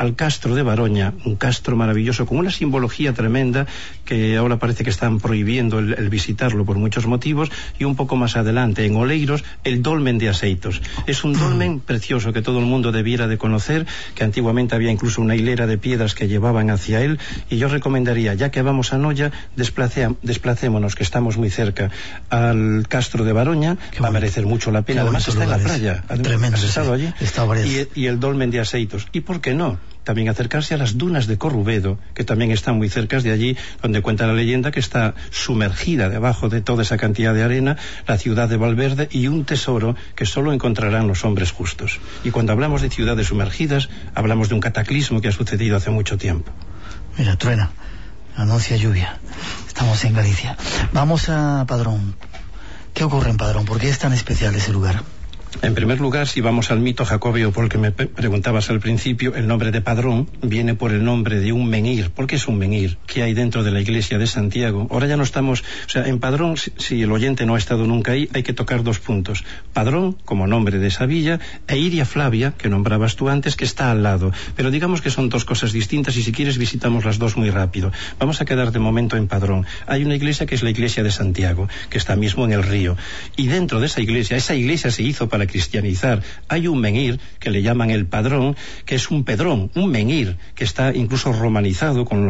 al castro de Baroña, un castro maravilloso con una simbología tremenda que ahora parece que están prohibiendo el visitarlo por muchos motivos, y un poco más adelante en Oleiros el dolmen de Aseitos. Es un dolmen precioso que todo el mundo debiera de conocer, que antiguamente había incluso una hilera de piedras que llevaban hacia él, y yo recomendaría, ya que vamos a Noia, desplacémonos, que estamos muy cerca, al castro de Baroña. Va a merecer mucho la pena. Además está en la playa. Tremendo. ¿Has estado allí? Y el dolmen de Aseitos. ¿Y por qué no? También acercarse a las dunas de Corrubedo, que también están muy cerca de allí, donde cuenta la leyenda que está sumergida debajo de toda esa cantidad de arena la ciudad de Valverde, y un tesoro que solo encontrarán los hombres justos. Y cuando hablamos de ciudades sumergidas, hablamos de un cataclismo que ha sucedido hace mucho tiempo. Mira, truena, anuncia lluvia. Estamos en Galicia. Vamos a Padrón. ¿Qué ocurre en Padrón? ¿Por qué es tan especial ese lugar? En primer lugar, si vamos al mito jacobeo, por el que me preguntabas al principio, el nombre de Padrón viene por el nombre de un menhir. ¿Por qué es un menhir? Que hay dentro de la iglesia de Santiago. Ahora ya no estamos... O sea, en Padrón, si el oyente no ha estado nunca ahí, hay que tocar 2 puntos. Padrón, como nombre de esa villa, e Iria Flavia, que nombrabas tú antes, que está al lado. Pero digamos que son 2 cosas distintas, y si quieres visitamos las 2 muy rápido. Vamos a quedar de momento en Padrón. Hay una iglesia que es la iglesia de Santiago, que está mismo en el río. Y dentro de esa iglesia se hizo para cristianizar. Hay un menhir que le llaman el Padrón, que es un pedrón, un menhir que está incluso romanizado con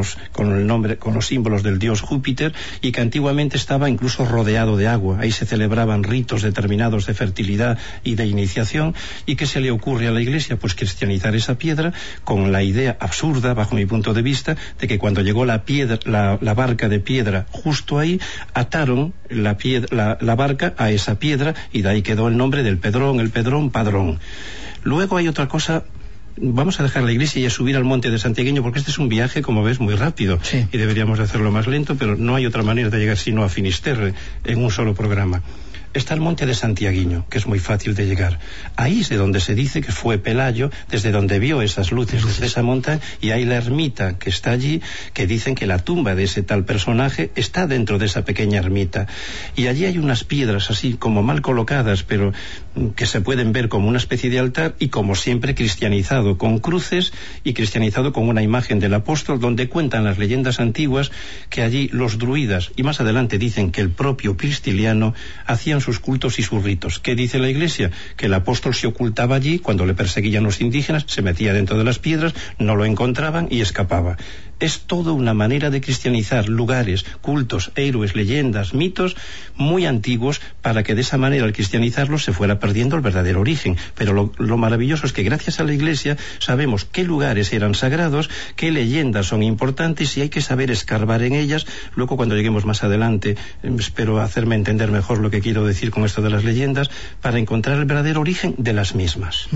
los símbolos del dios Júpiter, y que antiguamente estaba incluso rodeado de agua. Ahí se celebraban ritos determinados de fertilidad y de iniciación. ¿Y qué se le ocurre a la iglesia? Pues cristianizar esa piedra, con la idea absurda, bajo mi punto de vista, de que cuando llegó la barca de piedra justo ahí, ataron la barca a esa piedra, y de ahí quedó el nombre del Pedrón, el Pedrón, Padrón. Luego hay otra cosa. Vamos a dejar la iglesia y a subir al monte de Santiagueño, porque este es un viaje, como ves, muy rápido, sí, y deberíamos de hacerlo más lento, pero no hay otra manera de llegar sino a Finisterre en un solo programa. Está el monte de Santiaguiño, que es muy fácil de llegar. Ahí es de donde se dice que fue Pelayo, desde donde vio esas luces desde esa montaña, y hay la ermita que está allí, que dicen que la tumba de ese tal personaje está dentro de esa pequeña ermita. Y allí hay unas piedras así como mal colocadas, pero que se pueden ver como una especie de altar, y como siempre cristianizado con cruces y cristianizado con una imagen del apóstol, donde cuentan las leyendas antiguas que allí los druidas, y más adelante dicen que el propio Pristiliano, hacían sus cultos y sus ritos. ¿Qué dice la iglesia? Que el apóstol se ocultaba allí cuando le perseguían los indígenas, se metía dentro de las piedras, no lo encontraban y escapaba. Es toda una manera de cristianizar lugares, cultos, héroes, leyendas, mitos muy antiguos, para que de esa manera, al cristianizarlos, se fuera perdiendo el verdadero origen. Pero lo maravilloso es que gracias a la iglesia sabemos qué lugares eran sagrados, qué leyendas son importantes, y hay que saber escarbar en ellas. Luego, cuando lleguemos más adelante, espero hacerme entender mejor lo que quiero decir con esto de las leyendas, para encontrar el verdadero origen de las mismas.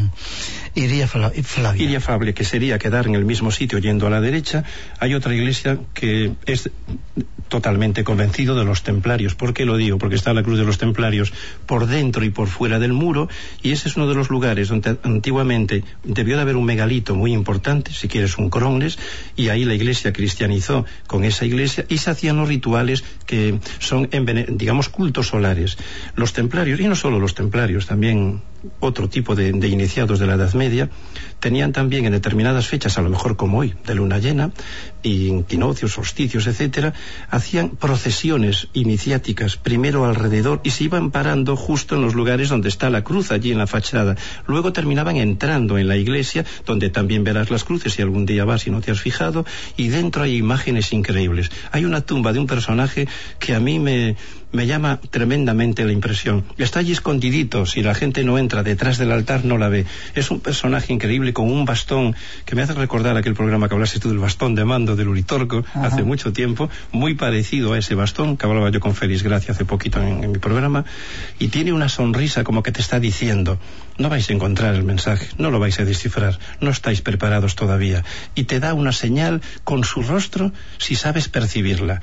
Iria Flavia. Iria Flavia, que sería quedar en el mismo sitio yendo a la derecha. Hay otra iglesia que es totalmente convencido de los templarios. ¿Por qué lo digo? Porque está la cruz de los templarios por dentro y por fuera del muro, y ese es uno de los lugares donde antiguamente debió de haber un megalito muy importante, si quieres un Crones, y ahí la iglesia cristianizó con esa iglesia, y se hacían los rituales que son, digamos, cultos solares. Los templarios, y no solo los templarios, también otro tipo de iniciados de la Edad Media, tenían también en determinadas fechas, a lo mejor como hoy, de luna llena, y equinoccios, solsticios, etcétera, hacían procesiones iniciáticas primero alrededor, y se iban parando justo en los lugares donde está la cruz, allí en la fachada. Luego terminaban entrando en la iglesia, donde también verás las cruces si algún día vas y no te has fijado, y dentro hay imágenes increíbles. Hay una tumba de un personaje que a mí me llama tremendamente la impresión. Está allí escondidito, si la gente no entra detrás del altar no la ve. Es un personaje increíble con un bastón que me hace recordar aquel programa que hablaste tú del bastón de mando del Uritorco. Ajá. Hace mucho tiempo, muy parecido a ese bastón que hablaba yo con Félix Gracia hace poquito en mi programa, y tiene una sonrisa como que te está diciendo: no vais a encontrar el mensaje, no lo vais a descifrar, no estáis preparados todavía, y te da una señal con su rostro si sabes percibirla.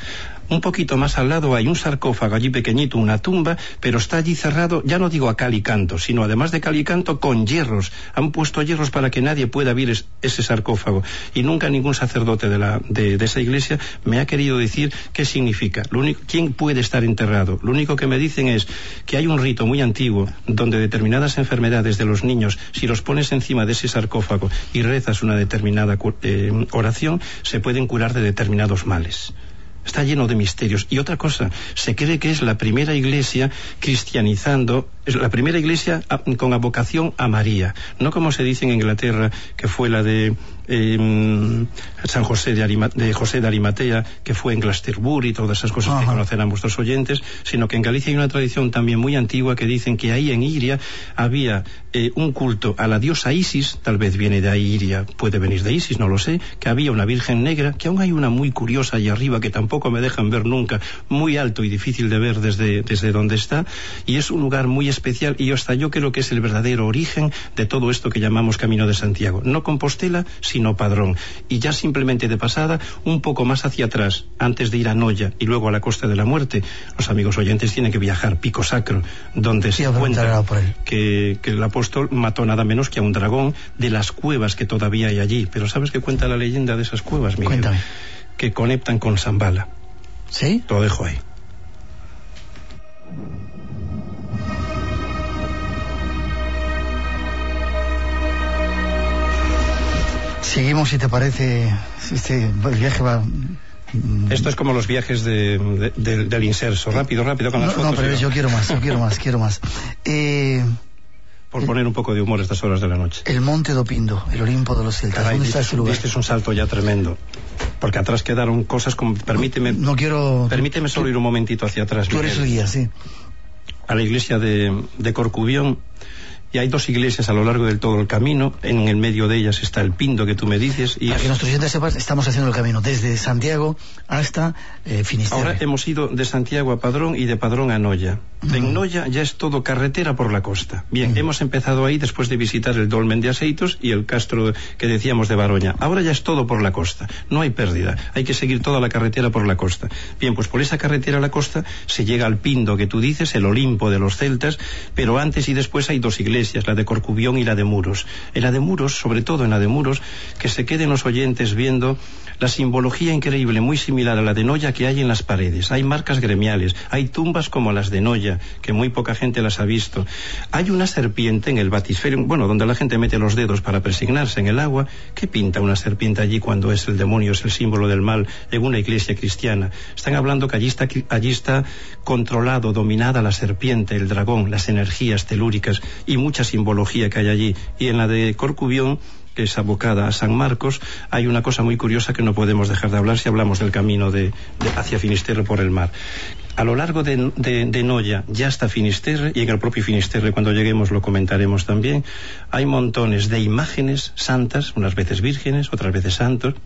Un poquito más al lado hay un sarcófago allí pequeñito, una tumba, pero está allí cerrado, ya no digo a cal y canto, sino además de cal y canto con hierros. Han puesto hierros para que nadie pueda abrir ese sarcófago. Y nunca ningún sacerdote de esa iglesia me ha querido decir qué significa. ¿Quién puede estar enterrado? Lo único que me dicen es que hay un rito muy antiguo donde determinadas enfermedades de los niños, si los pones encima de ese sarcófago y rezas una determinada oración, se pueden curar de determinados males. Está lleno de misterios. Y otra cosa, se cree que es la primera iglesia cristianizando, es la primera iglesia con vocación a María. No como se dice en Inglaterra, que fue la de San José de José de Arimatea, que fue en Glastonbury y todas esas cosas que conocerán vuestros oyentes, sino que en Galicia hay una tradición también muy antigua que dicen que ahí en Iria había un culto a la diosa Isis, tal vez viene de ahí Iria, puede venir de Isis, no lo sé, que había una virgen negra, que aún hay una muy curiosa allí arriba que tampoco me dejan ver nunca, muy alto y difícil de ver desde donde está, y es un lugar muy especial, y hasta yo creo que es el verdadero origen de todo esto que llamamos Camino de Santiago, no Compostela, sino Padrón. Y ya simplemente de pasada, un poco más hacia atrás, antes de ir a Noya y luego a la Costa de la Muerte, los amigos oyentes tienen que viajar Pico Sacro, donde se encuentra que el apóstol mató nada menos que a un dragón de las cuevas que todavía hay allí. Pero ¿sabes qué cuenta la leyenda de esas cuevas, Miguel? Cuéntame. Que conectan con Zambala. ¿Sí? Lo dejo ahí. Seguimos, si te parece, el viaje va... Esto es como los viajes del inserso, rápido con las fotos. No, pero yo quiero más. Por poner un poco de humor a estas horas de la noche. El Monte do Pindo, el Olimpo de los celtas. Caray, ¿dónde está ese lugar? Este es un salto ya tremendo. Porque atrás quedaron cosas como... Permíteme solo ir un momentito hacia atrás. Tú eres el guía, sí. A la iglesia de Corcubión. Y hay dos iglesias a lo largo del todo el camino. En el medio de ellas está el Pindo que tú me dices. Y para que nuestros oyentes sepan, estamos haciendo el camino desde Santiago hasta Finisterre. Ahora hemos ido de Santiago a Padrón y de Padrón a Noya. En Noya ya es todo carretera por la costa. Bien, hemos empezado ahí después de visitar el Dolmen de Aceitos y el castro que decíamos de Baroña. Ahora ya es todo por la costa. No hay pérdida. Hay que seguir toda la carretera por la costa. Bien, pues por esa carretera a la costa se llega al Pindo que tú dices, el Olimpo de los celtas, pero antes y después hay dos iglesias, la de Corcubión y la de Muros. En la de Muros, sobre todo en la de Muros, que se queden los oyentes viendo la simbología increíble, muy similar a la de Noya que hay en las paredes. Hay marcas gremiales, hay tumbas como las de Noya, que muy poca gente las ha visto. Hay una serpiente en el batisferio, donde la gente mete los dedos para persignarse en el agua. ¿Qué pinta una serpiente allí cuando es el demonio, es el símbolo del mal en una iglesia cristiana? Están hablando que allí está controlado, dominada la serpiente, el dragón, las energías telúricas y mucha simbología que hay allí. Y en la de Corcubión, que es abocada a San Marcos, hay una cosa muy curiosa que no podemos dejar de hablar si hablamos del camino hacia Finisterre por el mar. A lo largo de Noya, ya hasta Finisterre, y en el propio Finisterre cuando lleguemos lo comentaremos también, hay montones de imágenes santas, unas veces vírgenes, otras veces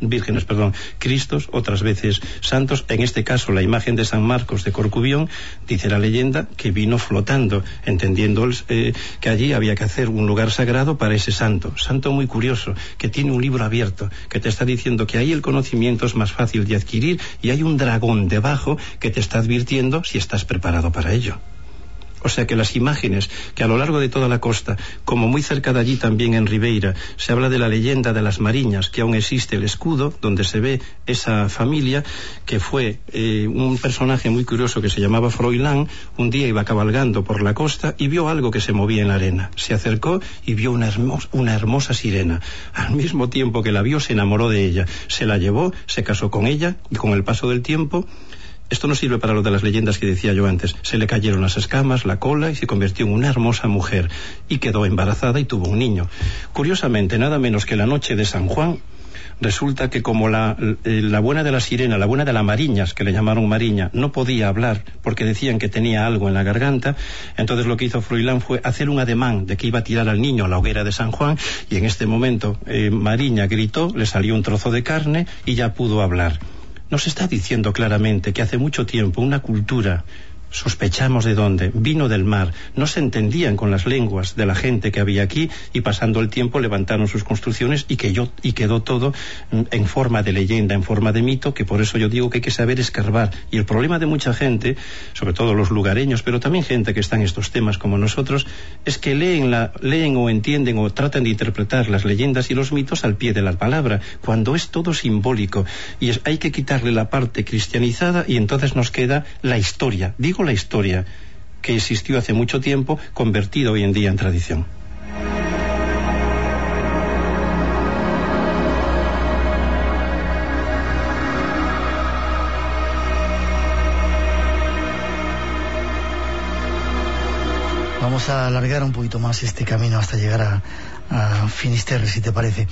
Cristos, otras veces santos. En este caso la imagen de San Marcos de Corcubión, dice la leyenda, que vino flotando, entendiendo que allí había que hacer un lugar sagrado para ese santo muy curioso, que tiene un libro abierto, que te está diciendo que ahí el conocimiento es más fácil de adquirir y hay un dragón debajo que te está advirtiendo si estás preparado para ello. O sea que las imágenes que a lo largo de toda la costa, como muy cerca de allí también en Ribeira, se habla de la leyenda de las Mariñas, que aún existe el escudo donde se ve esa familia, que fue un personaje muy curioso que se llamaba Froilán. Un día iba cabalgando por la costa y vio algo que se movía en la arena. Se acercó y vio una hermosa sirena. Al mismo tiempo que la vio, se enamoró de ella, se la llevó, se casó con ella, y con el paso del tiempo, esto no sirve para lo de las leyendas que decía yo antes, se le cayeron las escamas, la cola, y se convirtió en una hermosa mujer, y quedó embarazada y tuvo un niño. Curiosamente, nada menos que la noche de San Juan, resulta que como la buena de la sirena, la buena de la Mariñas, que le llamaron Mariña, no podía hablar porque decían que tenía algo en la garganta, entonces lo que hizo Froilán fue hacer un ademán de que iba a tirar al niño a la hoguera de San Juan, y en este momento Mariña gritó, le salió un trozo de carne y ya pudo hablar. Nos está diciendo claramente que hace mucho tiempo una cultura sospechamos de dónde, vino del mar, no se entendían con las lenguas de la gente que había aquí, y pasando el tiempo levantaron sus construcciones y quedó todo en forma de leyenda, en forma de mito, que por eso yo digo que hay que saber escarbar. Y el problema de mucha gente, sobre todo los lugareños, pero también gente que está en estos temas como nosotros, es que leen o entienden o tratan de interpretar las leyendas y los mitos al pie de la palabra, cuando es todo simbólico, y hay que quitarle la parte cristianizada, y entonces nos queda la historia, digo la historia, que existió hace mucho tiempo, convertida hoy en día en tradición. Vamos a alargar un poquito más este camino hasta llegar a Finisterre, si te parece.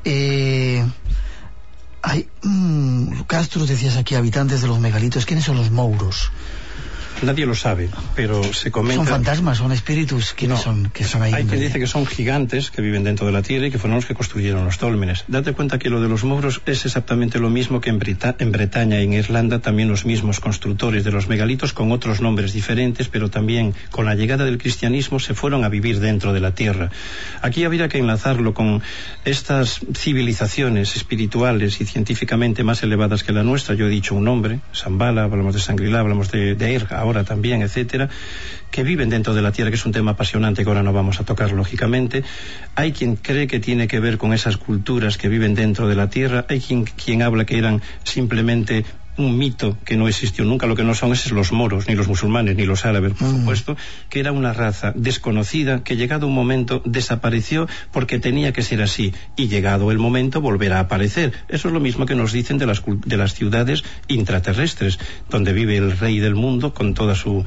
Hay Castro, decías aquí, habitantes de los megalitos. ¿Quiénes son los mouros? Nadie lo sabe, pero se comenta... ¿Son fantasmas? ¿Son espíritus? ¿Quiénes son? ¿Qué son ahí? Hay quien dice que son gigantes que viven dentro de la tierra y que fueron los que construyeron los dólmenes. Date cuenta que lo de los mouros es exactamente lo mismo que en Bretaña y en Irlanda, también los mismos constructores de los megalitos, con otros nombres diferentes, pero también con la llegada del cristianismo se fueron a vivir dentro de la tierra. Aquí habría que enlazarlo con estas civilizaciones espirituales y científicamente más elevadas que la nuestra. Yo he dicho un nombre, Shambhala, hablamos de Shangri-La, hablamos de Erga, ahora también, etcétera, que viven dentro de la tierra, que es un tema apasionante que ahora no vamos a tocar lógicamente. Hay quien cree que tiene que ver con esas culturas que viven dentro de la tierra, hay quien habla que eran simplemente un mito que no existió nunca. Lo que no son esos los moros, ni los musulmanes, ni los árabes, por supuesto, que era una raza desconocida que llegado un momento desapareció porque tenía que ser así, y llegado el momento volverá a aparecer. Eso es lo mismo que nos dicen de las ciudades intraterrestres, donde vive el rey del mundo con toda su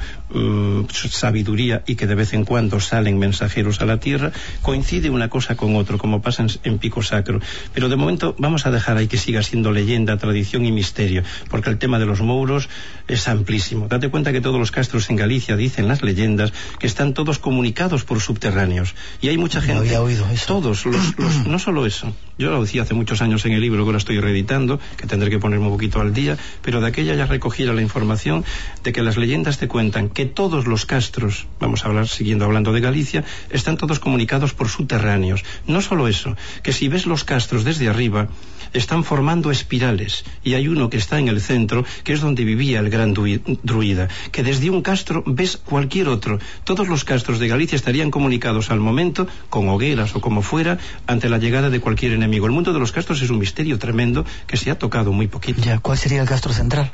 sabiduría, y que de vez en cuando salen mensajeros a la tierra. Coincide una cosa con otro, como pasa en Pico Sacro, pero de momento vamos a dejar ahí que siga siendo leyenda, tradición y misterio, porque el tema de los mouros es amplísimo. Date cuenta que todos los castros en Galicia, dicen las leyendas, que están todos comunicados por subterráneos, y hay mucha gente... No había oído eso. Todos, no solo eso, yo lo decía hace muchos años en el libro que ahora estoy reeditando, que tendré que ponerme un poquito al día, pero de aquella ya recogiera la información de que las leyendas te cuentan que todos los castros, vamos a hablar siguiendo hablando de Galicia, están todos comunicados por subterráneos. No solo eso, que si ves los castros desde arriba, están formando espirales, y hay uno que está en el centro, que es donde vivía el gran druida, que desde un castro ves cualquier otro. Todos los castros de Galicia estarían comunicados al momento, con hogueras o como fuera, ante la llegada de cualquier enemigo. El mundo de los castros es un misterio tremendo que se ha tocado muy poquito. Ya, ¿cuál sería el castro central?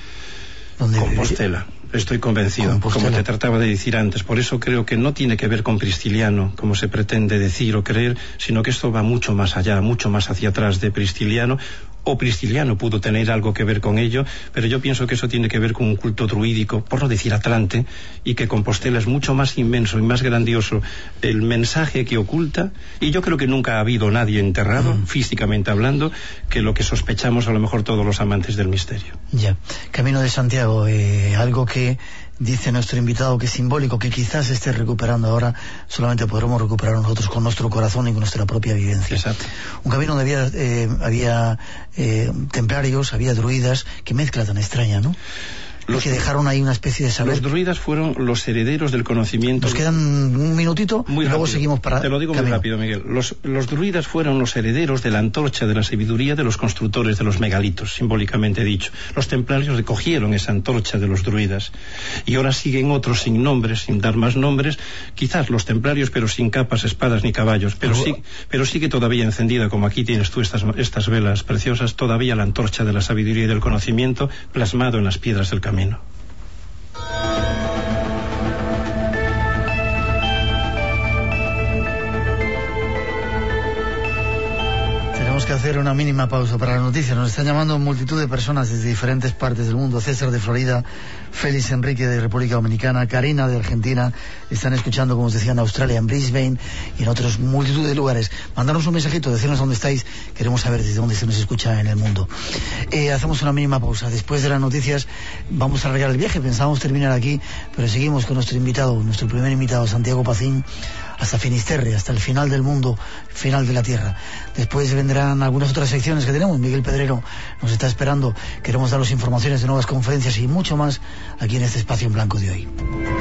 Compostela. Estoy convencido, como te trataba de decir antes. Por eso creo que no tiene que ver con Pristiliano, como se pretende decir o creer, sino que esto va mucho más allá, mucho más hacia atrás de Pristiliano, o Pristiliano pudo tener algo que ver con ello, pero yo pienso que eso tiene que ver con un culto druídico, por no decir atlante, y que Compostela es mucho más inmenso y más grandioso el mensaje que oculta, y yo creo que nunca ha habido nadie enterrado, físicamente hablando, que lo que sospechamos a lo mejor todos los amantes del misterio. Ya, Camino de Santiago, algo que dice nuestro invitado que es simbólico, que quizás esté recuperando ahora, solamente podremos recuperar nosotros con nuestro corazón y con nuestra propia vivencia. Exacto. Un camino donde había templarios, había druidas, qué mezcla tan extraña, ¿no? Los que dejaron ahí una especie de saber. Los druidas fueron los herederos del conocimiento. Nos quedan un minutito y luego seguimos para... Te lo digo muy rápido, Miguel. Los druidas fueron los herederos de la antorcha de la sabiduría de los constructores de los megalitos, simbólicamente dicho. Los templarios recogieron esa antorcha de los druidas. Y ahora siguen otros sin nombres, sin dar más nombres. Quizás los templarios, pero sin capas, espadas ni caballos. Pero sigue todavía encendida, como aquí tienes tú estas velas preciosas, todavía la antorcha de la sabiduría y del conocimiento plasmado en las piedras del camino. Tenemos que hacer una mínima pausa para la noticia. Nos están llamando multitud de personas desde diferentes partes del mundo. César de Florida, Félix Enrique de República Dominicana, Karina de Argentina. Están escuchando, como os decía, en Australia, en Brisbane y en otros multitud de lugares. Mandaros un mensajito, decirnos dónde estáis. Queremos saber desde dónde se nos escucha en el mundo. Hacemos una mínima pausa. Después de las noticias vamos a alargar el viaje. Pensábamos terminar aquí, pero seguimos con nuestro invitado, nuestro primer invitado, Santiago Pacín, hasta Finisterre, hasta el final del mundo, final de la Tierra. Después vendrán algunas otras secciones que tenemos. Miguel Pedrero nos está esperando. Queremos daros informaciones de nuevas conferencias y mucho más aquí en este espacio en blanco de hoy.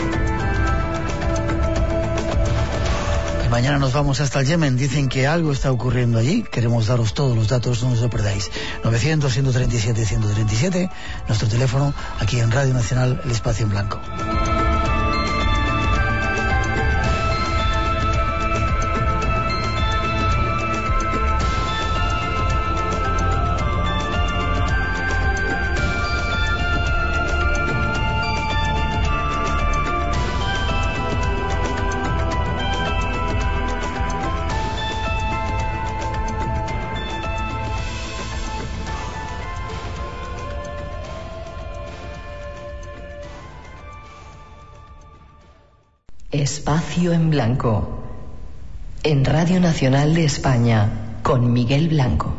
Y mañana nos vamos hasta el Yemen. Dicen que algo está ocurriendo allí. Queremos daros todos los datos, no os lo perdáis. 900-137-137, nuestro teléfono aquí en Radio Nacional, el espacio en blanco. Espacio en Blanco, en Radio Nacional de España, con Miguel Blanco.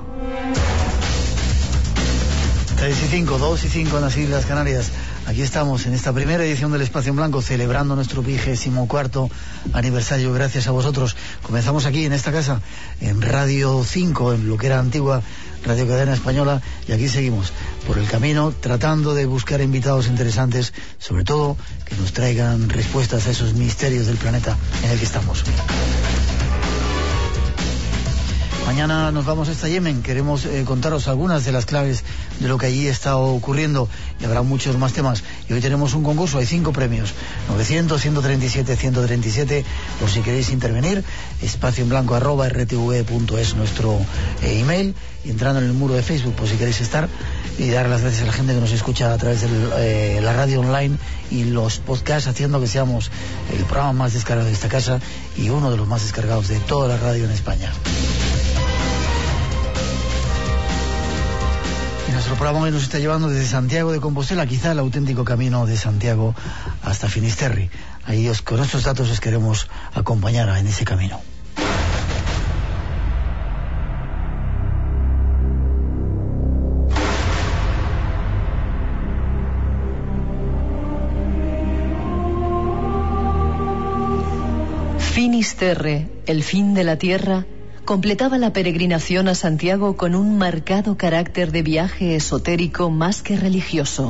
3:05, 2:05 en las Islas Canarias. Aquí estamos en esta primera edición del Espacio en Blanco, celebrando nuestro 24º aniversario. Gracias a vosotros. Comenzamos aquí en esta casa, en Radio 5, en lo que era antigua Radio Cadena Española, y aquí seguimos por el camino tratando de buscar invitados interesantes, sobre todo que nos traigan respuestas a esos misterios del planeta en el que estamos. Mañana nos vamos hasta Yemen. Queremos contaros algunas de las claves de lo que allí está ocurriendo, y habrá muchos más temas. Y hoy tenemos un concurso, hay 5 premios. 900-137-137, por si queréis intervenir. espacioenblanco@rtv.es nuestro email, y entrando en el muro de Facebook por si queréis estar, y dar las gracias a la gente que nos escucha a través de la radio online y los podcasts, haciendo que seamos el programa más descargado de esta casa y uno de los más descargados de toda la radio en España. Nuestro programa hoy nos está llevando desde Santiago de Compostela, quizá el auténtico camino de Santiago hasta Finisterre. Ahí con estos datos os queremos acompañar en ese camino. Finisterre, el fin de la Tierra, completaba la peregrinación a Santiago con un marcado carácter de viaje esotérico más que religioso.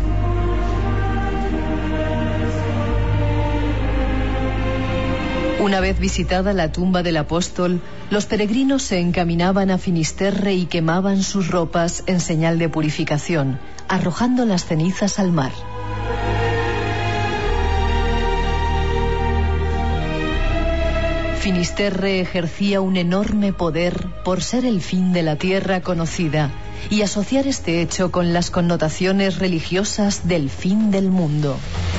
Una vez visitada la tumba del apóstol, los peregrinos se encaminaban a Finisterre y quemaban sus ropas en señal de purificación, arrojando las cenizas al mar. Finisterre ejercía un enorme poder por ser el fin de la Tierra conocida y asociar este hecho con las connotaciones religiosas del fin del mundo.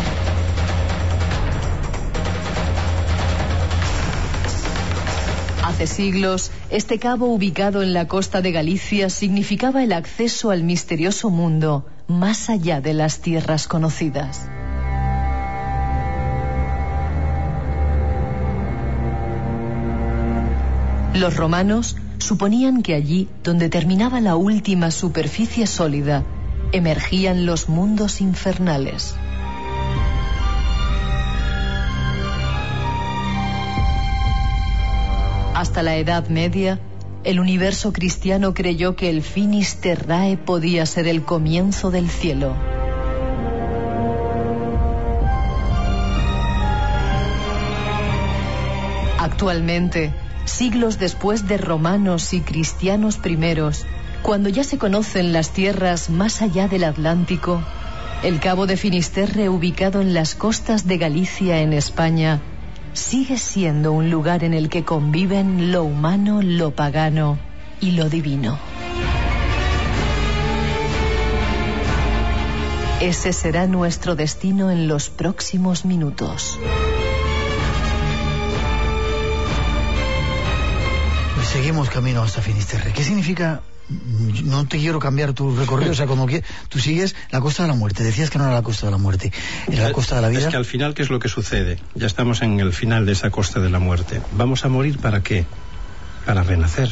Hace siglos, este cabo ubicado en la costa de Galicia significaba el acceso al misterioso mundo más allá de las tierras conocidas. Los romanos suponían que allí, donde terminaba la última superficie sólida, emergían los mundos infernales. Hasta la Edad Media, el universo cristiano creyó que el Finis Terrae podía ser el comienzo del cielo. Actualmente, siglos después de romanos y cristianos primeros, cuando ya se conocen las tierras más allá del Atlántico, el cabo de Finisterre, ubicado en las costas de Galicia, en España, sigue siendo un lugar en el que conviven lo humano, lo pagano y lo divino. Ese será nuestro destino en los próximos minutos. Pues seguimos camino hasta Finisterre. ¿Qué significa? No te quiero cambiar tu recorrido, o sea, como que tú sigues la Costa de la Muerte. Decías que no era la Costa de la Muerte, era la Costa de la Vida. Es que al final, ¿qué es lo que sucede? Ya estamos en el final de esa Costa de la Muerte. ¿Vamos a morir para qué? Para renacer.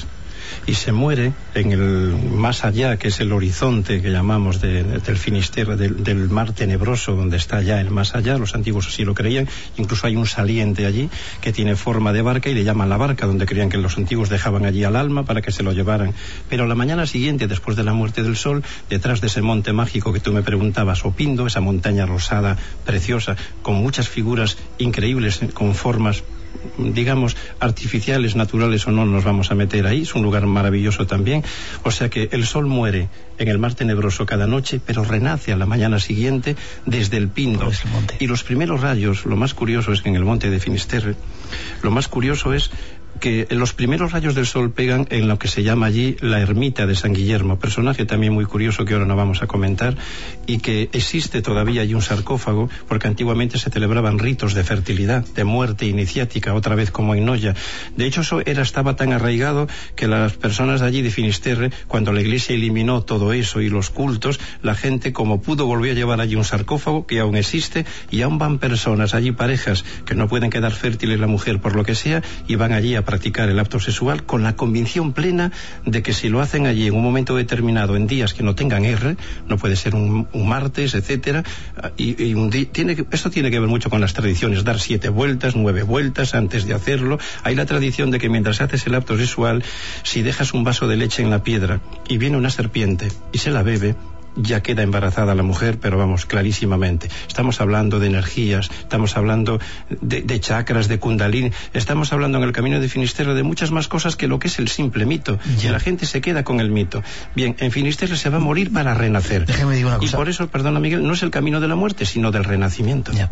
y se muere en el más allá, que es el horizonte que llamamos del Finisterre, del mar tenebroso, donde está ya el más allá. Los antiguos así lo creían. Incluso hay un saliente allí que tiene forma de barca y le llaman la barca, donde creían que los antiguos dejaban allí al alma para que se lo llevaran. Pero la mañana siguiente, después de la muerte del sol, detrás de ese monte mágico que tú me preguntabas, Opindo, esa montaña rosada, preciosa, con muchas figuras increíbles, con formas, digamos, artificiales, naturales o no, nos vamos a meter ahí. Es un lugar maravilloso también. O sea que el sol muere en el mar tenebroso cada noche, pero renace a la mañana siguiente desde el Pindo. Y los primeros rayos, lo más curioso es que en el monte de Finisterre, lo más curioso es que los primeros rayos del sol pegan en lo que se llama allí la ermita de San Guillermo, personaje también muy curioso que ahora no vamos a comentar, y que existe todavía allí un sarcófago, porque antiguamente se celebraban ritos de fertilidad, de muerte iniciática, otra vez como en Noya. De hecho, eso estaba tan arraigado que las personas de allí de Finisterre, cuando la iglesia eliminó todo eso y los cultos, la gente como pudo volvió a llevar allí un sarcófago que aún existe, y aún van personas allí, parejas que no pueden quedar fértiles la mujer por lo que sea, y van allí a practicar el acto sexual con la convicción plena de que si lo hacen allí en un momento determinado, en días que no tengan R, no puede ser un martes, etcétera, y esto tiene que ver mucho con las tradiciones, dar 7 vueltas, 9 vueltas antes de hacerlo. Hay la tradición de que mientras haces el acto sexual, si dejas un vaso de leche en la piedra y viene una serpiente y se la bebe, ya queda embarazada la mujer, pero vamos, clarísimamente. Estamos hablando de energías, estamos hablando de chakras, de kundalini, estamos hablando en el camino de Finisterre de muchas más cosas que lo que es el simple mito. Y la gente se queda con el mito. Bien, en Finisterre se va a morir para renacer. Déjeme decir una cosa. Y por eso, perdona Miguel, no es el camino de la muerte, sino del renacimiento. Ya.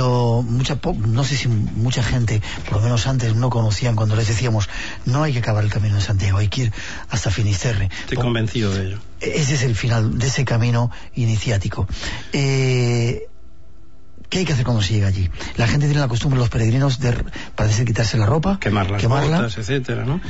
No sé si mucha gente, por lo menos antes, no conocían cuando les decíamos, no hay que acabar el camino de Santiago, hay que ir hasta Finisterre. Estoy convencido de ello. Ese es el final de ese camino iniciático. ¿Qué hay que hacer cuando se llega allí? La gente tiene la costumbre, los peregrinos, de, parece, quitarse la ropa, quemarla, botas, etcétera, ¿no?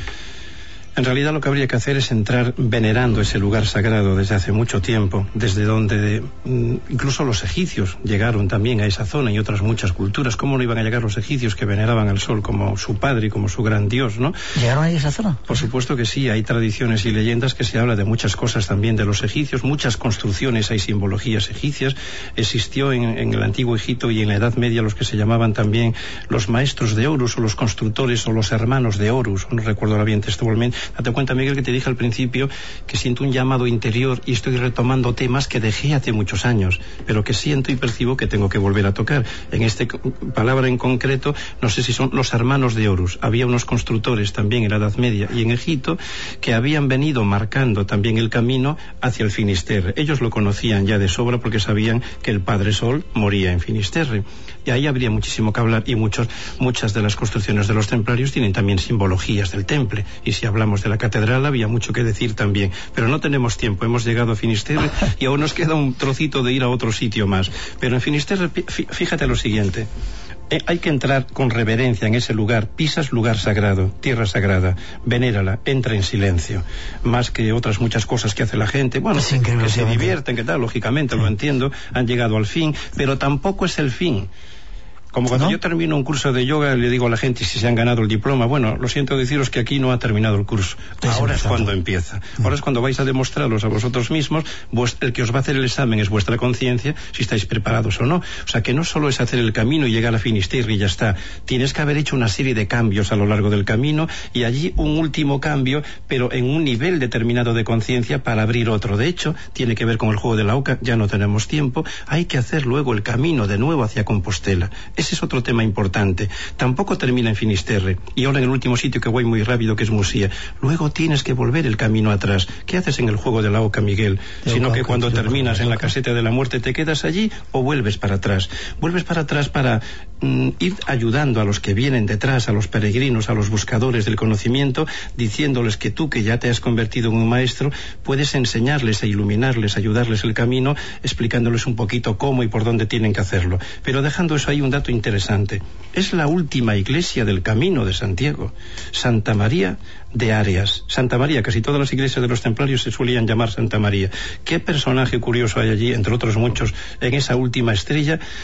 En realidad lo que habría que hacer es entrar venerando ese lugar sagrado desde hace mucho tiempo, desde donde incluso los egipcios llegaron también a esa zona y otras muchas culturas. ¿Cómo no iban a llegar los egipcios que veneraban al sol como su padre y como su gran dios, ¿no? ¿Llegaron a esa zona? Por supuesto que sí, hay tradiciones y leyendas que se habla de muchas cosas también de los egipcios, muchas construcciones, hay simbologías egipcias. Existió en el antiguo Egipto y en la Edad Media los que se llamaban también los maestros de Horus o los constructores o los hermanos de Horus, no recuerdo ahora bien textualmente. Date cuenta, Miguel, que te dije al principio que siento un llamado interior y estoy retomando temas que dejé hace muchos años, pero que siento y percibo que tengo que volver a tocar. En esta palabra en concreto, no sé si son los hermanos de Horus. Había unos constructores también en la Edad Media y en Egipto que habían venido marcando también el camino hacia el Finisterre. Ellos lo conocían ya de sobra porque sabían que el Padre Sol moría en Finisterre. Y ahí habría muchísimo que hablar, y muchas de las construcciones de los templarios tienen también simbologías del temple, y si hablamos de la catedral había mucho que decir también, pero no tenemos tiempo. Hemos llegado a Finisterre y aún nos queda un trocito de ir a otro sitio más, pero en Finisterre fíjate lo siguiente. Hay que entrar con reverencia en ese lugar. Pisas lugar sagrado, tierra sagrada, venérala, entra en silencio, más que otras muchas cosas que hace la gente. Bueno, que se divierten, que tal, lógicamente, lo entiendo, han llegado al fin, pero tampoco es el fin. Como cuando yo termino un curso de yoga, le digo a la gente si se han ganado el diploma, bueno, lo siento deciros que aquí no ha terminado el curso. Ahora es cuando empieza. Ahora es cuando vais a demostraros a vosotros mismos, el que os va a hacer el examen es vuestra conciencia, si estáis preparados o no. O sea, que no solo es hacer el camino y llegar a Finisterre y ya está. Tienes que haber hecho una serie de cambios a lo largo del camino, y allí un último cambio, pero en un nivel determinado de conciencia para abrir otro. De hecho, tiene que ver con el juego de la oca, ya no tenemos tiempo. Hay que hacer luego el camino de nuevo hacia Compostela. Ese es otro tema importante. Tampoco termina en Finisterre, y ahora en el último sitio que voy muy rápido, que es Musía. Luego tienes que volver el camino atrás. ¿Qué haces en el juego de la oca, Miguel? Sino que cuando terminas en la caseta de la muerte, ¿te quedas allí o vuelves para atrás? Vuelves para atrás para ir ayudando a los que vienen detrás, a los peregrinos, a los buscadores del conocimiento, diciéndoles que tú, que ya te has convertido en un maestro, puedes enseñarles, a iluminarles, ayudarles el camino, explicándoles un poquito cómo y por dónde tienen que hacerlo. Pero dejando eso ahí, un dato interesante. Es la última iglesia del Camino de Santiago, Santa María de Arias. Santa María, casi todas las iglesias de los templarios se solían llamar Santa María. ¿Qué personaje curioso hay allí, entre otros muchos, en esa última estrella?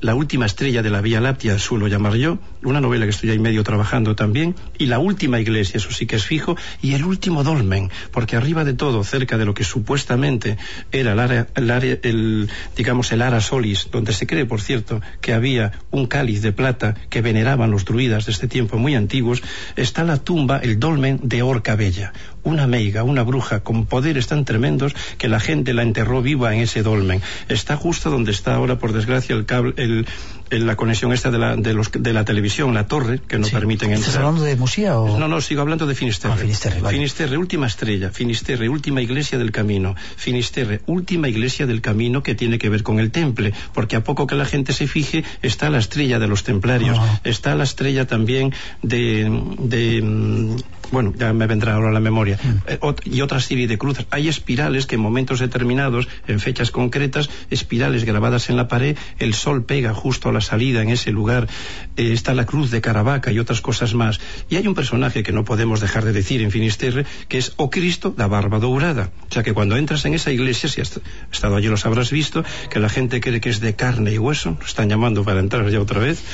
La última estrella de la Vía Láctea, suelo llamar yo, una novela que estoy ahí medio trabajando también, y la última iglesia, eso sí que es fijo, y el último dolmen, porque arriba de todo, cerca de lo que supuestamente era el ara solis, donde se cree, por cierto, que había un cáliz de plata que veneraban los druidas de este tiempo muy antiguos, está la tumba, el dolmen de Orca Bella, una meiga, una bruja con poderes tan tremendos que la gente la enterró viva en ese dolmen. Está justo donde está ahora, por desgracia, el cable, la conexión esta de la televisión, la torre, que no permiten entrar. ¿Estás hablando de Musía o...? No, sigo hablando de Finisterre. Finisterre, vale. Finisterre, última estrella. Finisterre, última iglesia del camino. Finisterre, última iglesia del camino, que tiene que ver con el temple, porque a poco que la gente se fije, está la estrella de los templarios, está la estrella también bueno, ya me vendrá ahora a la memoria, y otra serie de cruces. Hay espirales que en momentos determinados, en fechas concretas, espirales grabadas en la pared, el sol pega justo a la salida en ese lugar, está la cruz de Caravaca y otras cosas más. Y hay un personaje que no podemos dejar de decir en Finisterre, que es O Cristo da Barba Dourada. O sea que cuando entras en esa iglesia, si has estado allí los habrás visto, que la gente cree que es de carne y hueso, nos están llamando para entrar ya otra vez.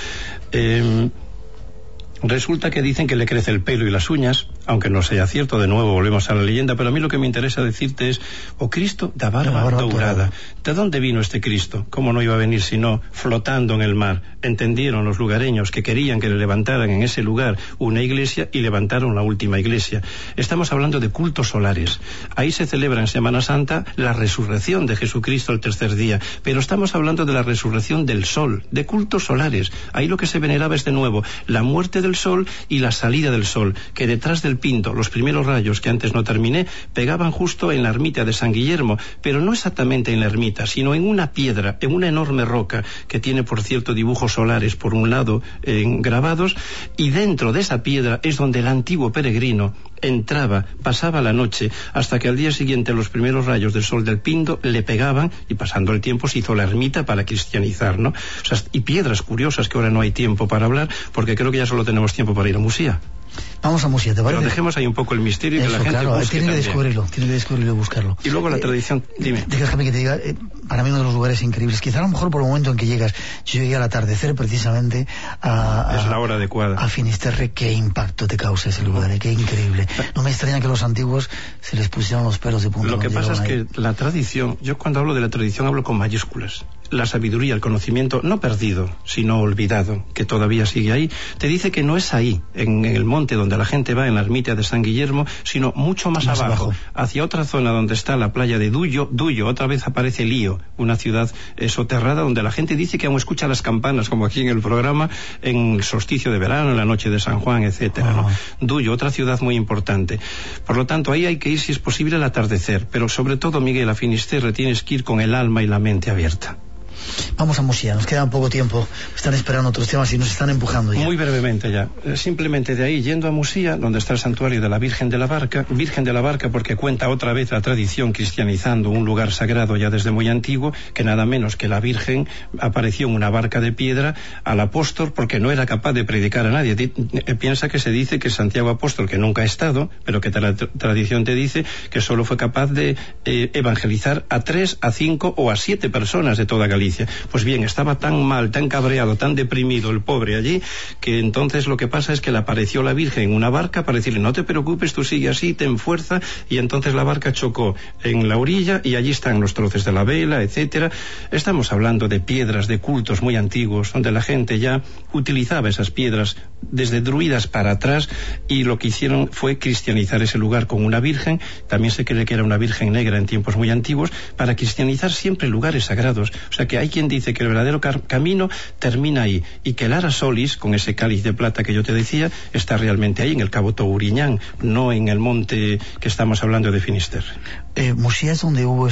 Resulta que dicen que le crece el pelo y las uñas, aunque no sea cierto, de nuevo volvemos a la leyenda, pero a mí lo que me interesa decirte es, O Cristo da barba dourada. ¿De dónde vino este Cristo? ¿Cómo no iba a venir sino flotando en el mar? Entendieron los lugareños que querían que le levantaran en ese lugar una iglesia y levantaron la última iglesia. Estamos hablando de cultos solares. Ahí se celebra en Semana Santa la resurrección de Jesucristo el tercer día, pero estamos hablando de la resurrección del sol, de cultos solares. Ahí lo que se veneraba es de nuevo la muerte del sol y la salida del sol, que detrás del Pinto, los primeros rayos que antes no terminé, pegaban justo en la ermita de San Guillermo, pero no exactamente en la ermita, sino en una piedra, en una enorme roca, que tiene, por cierto, dibujos solares por un lado grabados, y dentro de esa piedra es donde el antiguo peregrino entraba, pasaba la noche, hasta que al día siguiente los primeros rayos del sol del Pindo le pegaban, y pasando el tiempo se hizo la ermita para cristianizar, ¿no? O sea, y piedras curiosas que ahora no hay tiempo para hablar, porque creo que ya solo tenemos tiempo para ir a Musía. Vamos a Musía, ¿te parece? Pero dejemos ahí un poco el misterio y que la gente busque tiene que descubrirlo y buscarlo. Y luego la tradición, dime. Déjame que te diga, para mí uno de los lugares increíbles, quizá a lo mejor por el momento en que llegas, yo llegué al atardecer precisamente es la hora adecuada. A Finisterre, qué impacto te causa ese lugar, qué increíble. No me extraña que los antiguos se les pusieran los pelos de punta. Lo que pasa es que la tradición, yo cuando hablo de la tradición hablo con mayúsculas. La sabiduría, el conocimiento, no perdido, sino olvidado, que todavía sigue ahí, te dice que no es ahí, en el monte donde la gente va, en la ermita de San Guillermo, sino mucho más abajo, hacia otra zona donde está la playa de Duyo, otra vez aparece Lío, una ciudad soterrada donde la gente dice que aún escucha las campanas, como aquí en el programa, en el solsticio de verano, en la noche de San Juan, etcétera, ¿no? Duyo, otra ciudad muy importante. Por lo tanto, ahí hay que ir, si es posible, al atardecer, pero sobre todo, Miguel, a Finisterre tienes que ir con el alma y la mente abierta. Vamos a Musía, nos queda poco tiempo, están esperando otros temas y nos están empujando ya. Muy brevemente ya, simplemente de ahí, yendo a Musía, donde está el santuario de la Virgen de la Barca porque cuenta otra vez la tradición cristianizando un lugar sagrado ya desde muy antiguo, que nada menos que la Virgen apareció en una barca de piedra al apóstol porque no era capaz de predicar a nadie. Piensa que se dice que Santiago apóstol, que nunca ha estado, pero que la tradición te dice que solo fue capaz de evangelizar a 3, a 5 o a 7 personas de toda Galicia. Pues bien, estaba tan mal, tan cabreado, tan deprimido el pobre allí, que entonces lo que pasa es que le apareció la Virgen en una barca para decirle, no te preocupes, tú sigue así, ten fuerza, y entonces la barca chocó en la orilla y allí están los troces de la vela, etcétera. Estamos hablando de piedras, de cultos muy antiguos, donde la gente ya utilizaba esas piedras desde druidas para atrás, y lo que hicieron fue cristianizar ese lugar con una virgen. También se cree que era una virgen negra en tiempos muy antiguos, para cristianizar siempre lugares sagrados. O sea que hay quien dice que el verdadero camino termina ahí, y que el Ara Solis, con ese cáliz de plata que yo te decía, está realmente ahí en el Cabo Touriñán, no en el monte que estamos hablando de Finisterre. Musía es donde hubo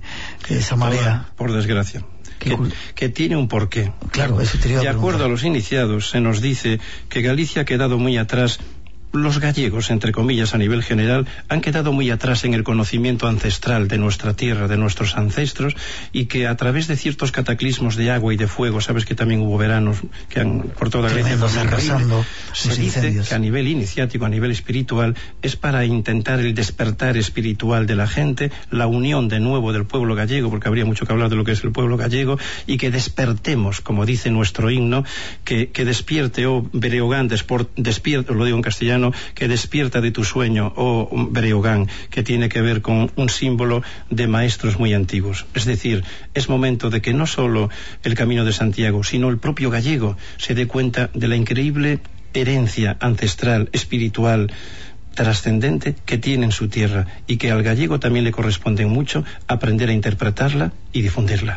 esa marea. Por desgracia. Que tiene un porqué. Claro, eso te iba a preguntar. De acuerdo a los iniciados, se nos dice que Galicia ha quedado muy atrás los gallegos, entre comillas, a nivel general, han quedado muy atrás en el conocimiento ancestral de nuestra tierra, de nuestros ancestros, y que a través de ciertos cataclismos de agua y de fuego, sabes que también hubo veranos que han por toda Grecia se dice que a nivel iniciático, a nivel espiritual, es para intentar el despertar espiritual de la gente, la unión de nuevo del pueblo gallego, porque habría mucho que hablar de lo que es el pueblo gallego, y que despertemos, como dice nuestro himno, que despierte, oh Breogán, despierta, lo digo en castellano, que despierta de tu sueño, oh Breogán, que tiene que ver con un símbolo de maestros muy antiguos. Es decir, es momento de que no solo el Camino de Santiago, sino el propio gallego se dé cuenta de la increíble herencia ancestral, espiritual, trascendente que tiene en su tierra, y que al gallego también le corresponde mucho aprender a interpretarla y difundirla.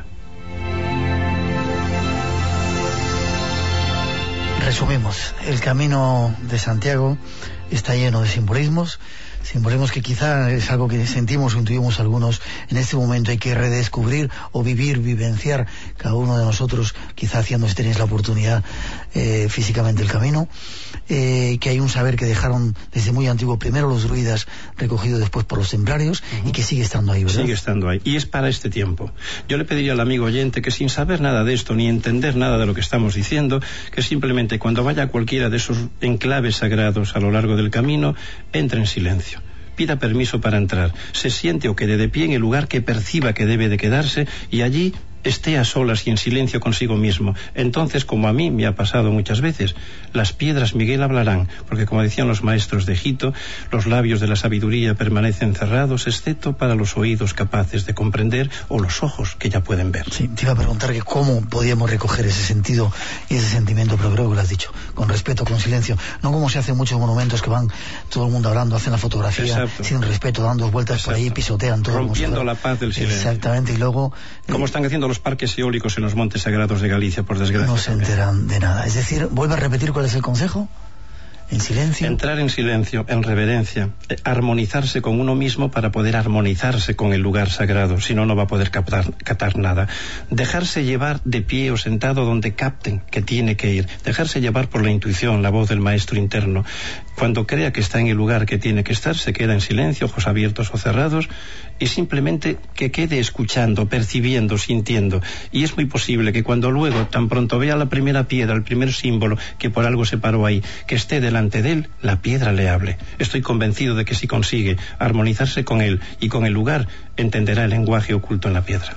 Resumimos, el Camino de Santiago está lleno de simbolismos que quizá es algo que sentimos o intuimos algunos en este momento. Hay que redescubrir o vivenciar cada uno de nosotros, quizá haciendo, si tenéis la oportunidad, físicamente el camino, que hay un saber que dejaron desde muy antiguo, primero los druidas, recogido después por los templarios, y que sigue estando ahí, ¿verdad? Sigue estando ahí, y es para este tiempo. Yo le pediría al amigo oyente que, sin saber nada de esto, ni entender nada de lo que estamos diciendo, que simplemente cuando vaya a cualquiera de esos enclaves sagrados a lo largo del camino, entre en silencio. Pida permiso para entrar, se siente o quede de pie en el lugar que perciba que debe de quedarse, y allí esté a solas y en silencio consigo mismo. Entonces, como a mí me ha pasado muchas veces, las piedras, Miguel, hablarán, porque como decían los maestros de Egipto, los labios de la sabiduría permanecen cerrados, excepto para los oídos capaces de comprender, o los ojos que ya pueden ver. Sí, te iba a preguntar que cómo podíamos recoger ese sentido y ese sentimiento, pero creo que lo has dicho, con respeto, con silencio, no como se hacen muchos monumentos que van todo el mundo hablando, hacen la fotografía. Exacto. Sin respeto, dando vueltas. Exacto. Por ahí, pisotean todo. Rompiendo la paz del silencio. Exactamente, y luego... Como están haciendo los parques eólicos en los montes sagrados de Galicia, por desgracia. No se enteran de nada. Es decir, vuelve a repetir cuál es el consejo. En silencio. Entrar en silencio, en reverencia, armonizarse con uno mismo para poder armonizarse con el lugar sagrado, si no, no va a poder captar nada. Dejarse llevar de pie o sentado donde capten que tiene que ir. Dejarse llevar por la intuición, la voz del maestro interno. Cuando crea que está en el lugar que tiene que estar, se queda en silencio, ojos abiertos o cerrados, y simplemente que quede escuchando, percibiendo, sintiendo. Y es muy posible que cuando luego, tan pronto vea la primera piedra, el primer símbolo que por algo se paró ahí, que esté delante de él, la piedra le hable. Estoy convencido de que si consigue armonizarse con él y con el lugar, entenderá el lenguaje oculto en la piedra.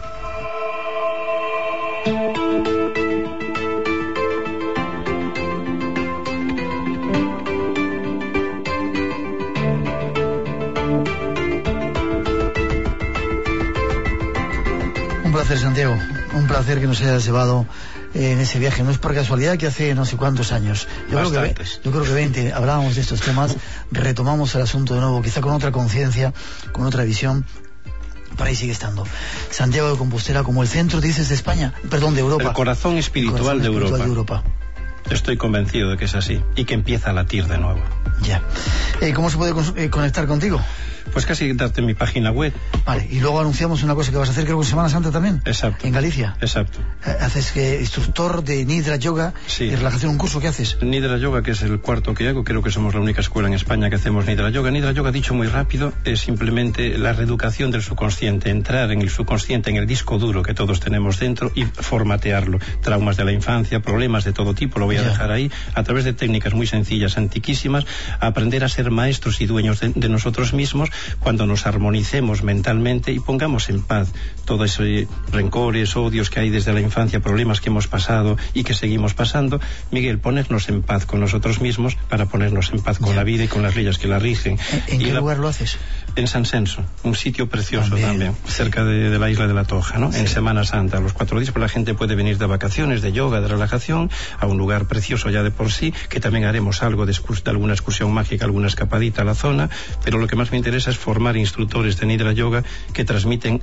Un placer, Santiago, un placer que nos hayas llevado en ese viaje. No es por casualidad que hace no sé cuántos años, yo creo que 20, hablábamos de estos temas, retomamos el asunto de nuevo, quizá con otra conciencia, con otra visión. Por ahí sigue estando Santiago de Compostela como el centro, dices, de España, perdón, de Europa, el corazón espiritual, de Europa. Estoy convencido de que es así, y que empieza a latir de nuevo. Ya. ¿Cómo se puede conectar contigo? Pues casi darte mi página web. Vale, y luego anunciamos una cosa que vas a hacer, creo que en Semana Santa también. Exacto. En Galicia. Exacto. Haces instructor de Nidra Yoga, sí, y relajación, un curso que haces. Nidra Yoga, que es el cuarto que hago, creo que somos la única escuela en España que hacemos Nidra Yoga. Nidra Yoga, dicho muy rápido, es simplemente la reeducación del subconsciente, entrar en el subconsciente, en el disco duro que todos tenemos dentro, y formatearlo. Traumas de la infancia, problemas de todo tipo, lo voy a dejar ahí, a través de técnicas muy sencillas, antiquísimas, a aprender a ser maestros y dueños de nosotros mismos cuando nos armonicemos mentalmente y pongamos en paz todos esos rencores, odios que hay desde la infancia, problemas que hemos pasado y que seguimos pasando. Miguel, ponernos en paz con nosotros mismos para ponernos en paz con la vida y con las leyes que la rigen. ¿En qué lugar lo haces? En San Censo, un sitio precioso también, cerca de la isla de la Toja, ¿no? Sí. En Semana Santa, los 4 días, pues la gente puede venir de vacaciones, de yoga, de relajación, a un lugar precioso ya de por sí, que también haremos algo de alguna excursión mágica, alguna escapadita a la zona, pero lo que más me interesa es formar instructores de Nidra Yoga que transmitan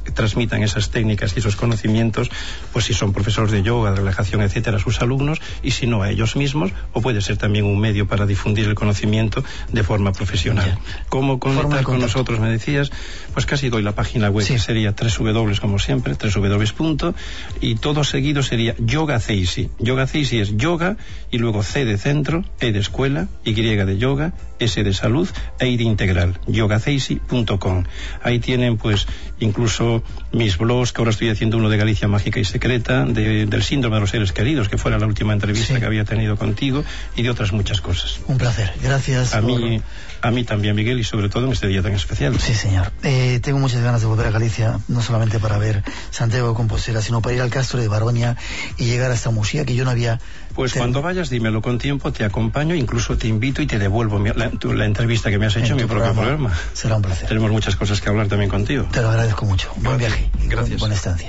esas técnicas y esos conocimientos, pues si son profesores de yoga, de relajación, etcétera, a sus alumnos, y si no, a ellos mismos, o puede ser también un medio para difundir el conocimiento de forma profesional. ¿Cómo conectar con nosotros, me decías? Pues casi doy la página web, sí, que sería www, como siempre, y todo seguido sería Yoga Ceisi. Yoga Ceisi es yoga yoga, y luego C de centro, E de escuela, Y de yoga, S de salud e I de integral, yogaceisi.com. Ahí tienen pues incluso mis blogs, que ahora estoy haciendo uno de Galicia Mágica y Secreta, del síndrome de los seres queridos, que fuera la última entrevista que había tenido contigo, y de otras muchas cosas. Un placer, gracias. A mí también, Miguel, y sobre todo en este día tan especial. Sí, señor. Tengo muchas ganas de volver a Galicia, no solamente para ver Santiago de Compostela, sino para ir al Castro de Baroña y llegar hasta Musía, que yo no había... Pues cuando vayas, dímelo con tiempo, te acompaño, incluso te invito y te devuelvo la entrevista que me has hecho en mi propio programa. Será un placer. Tenemos muchas cosas que hablar también contigo. Te lo agradezco mucho. Buen viaje. Gracias. Buena estancia.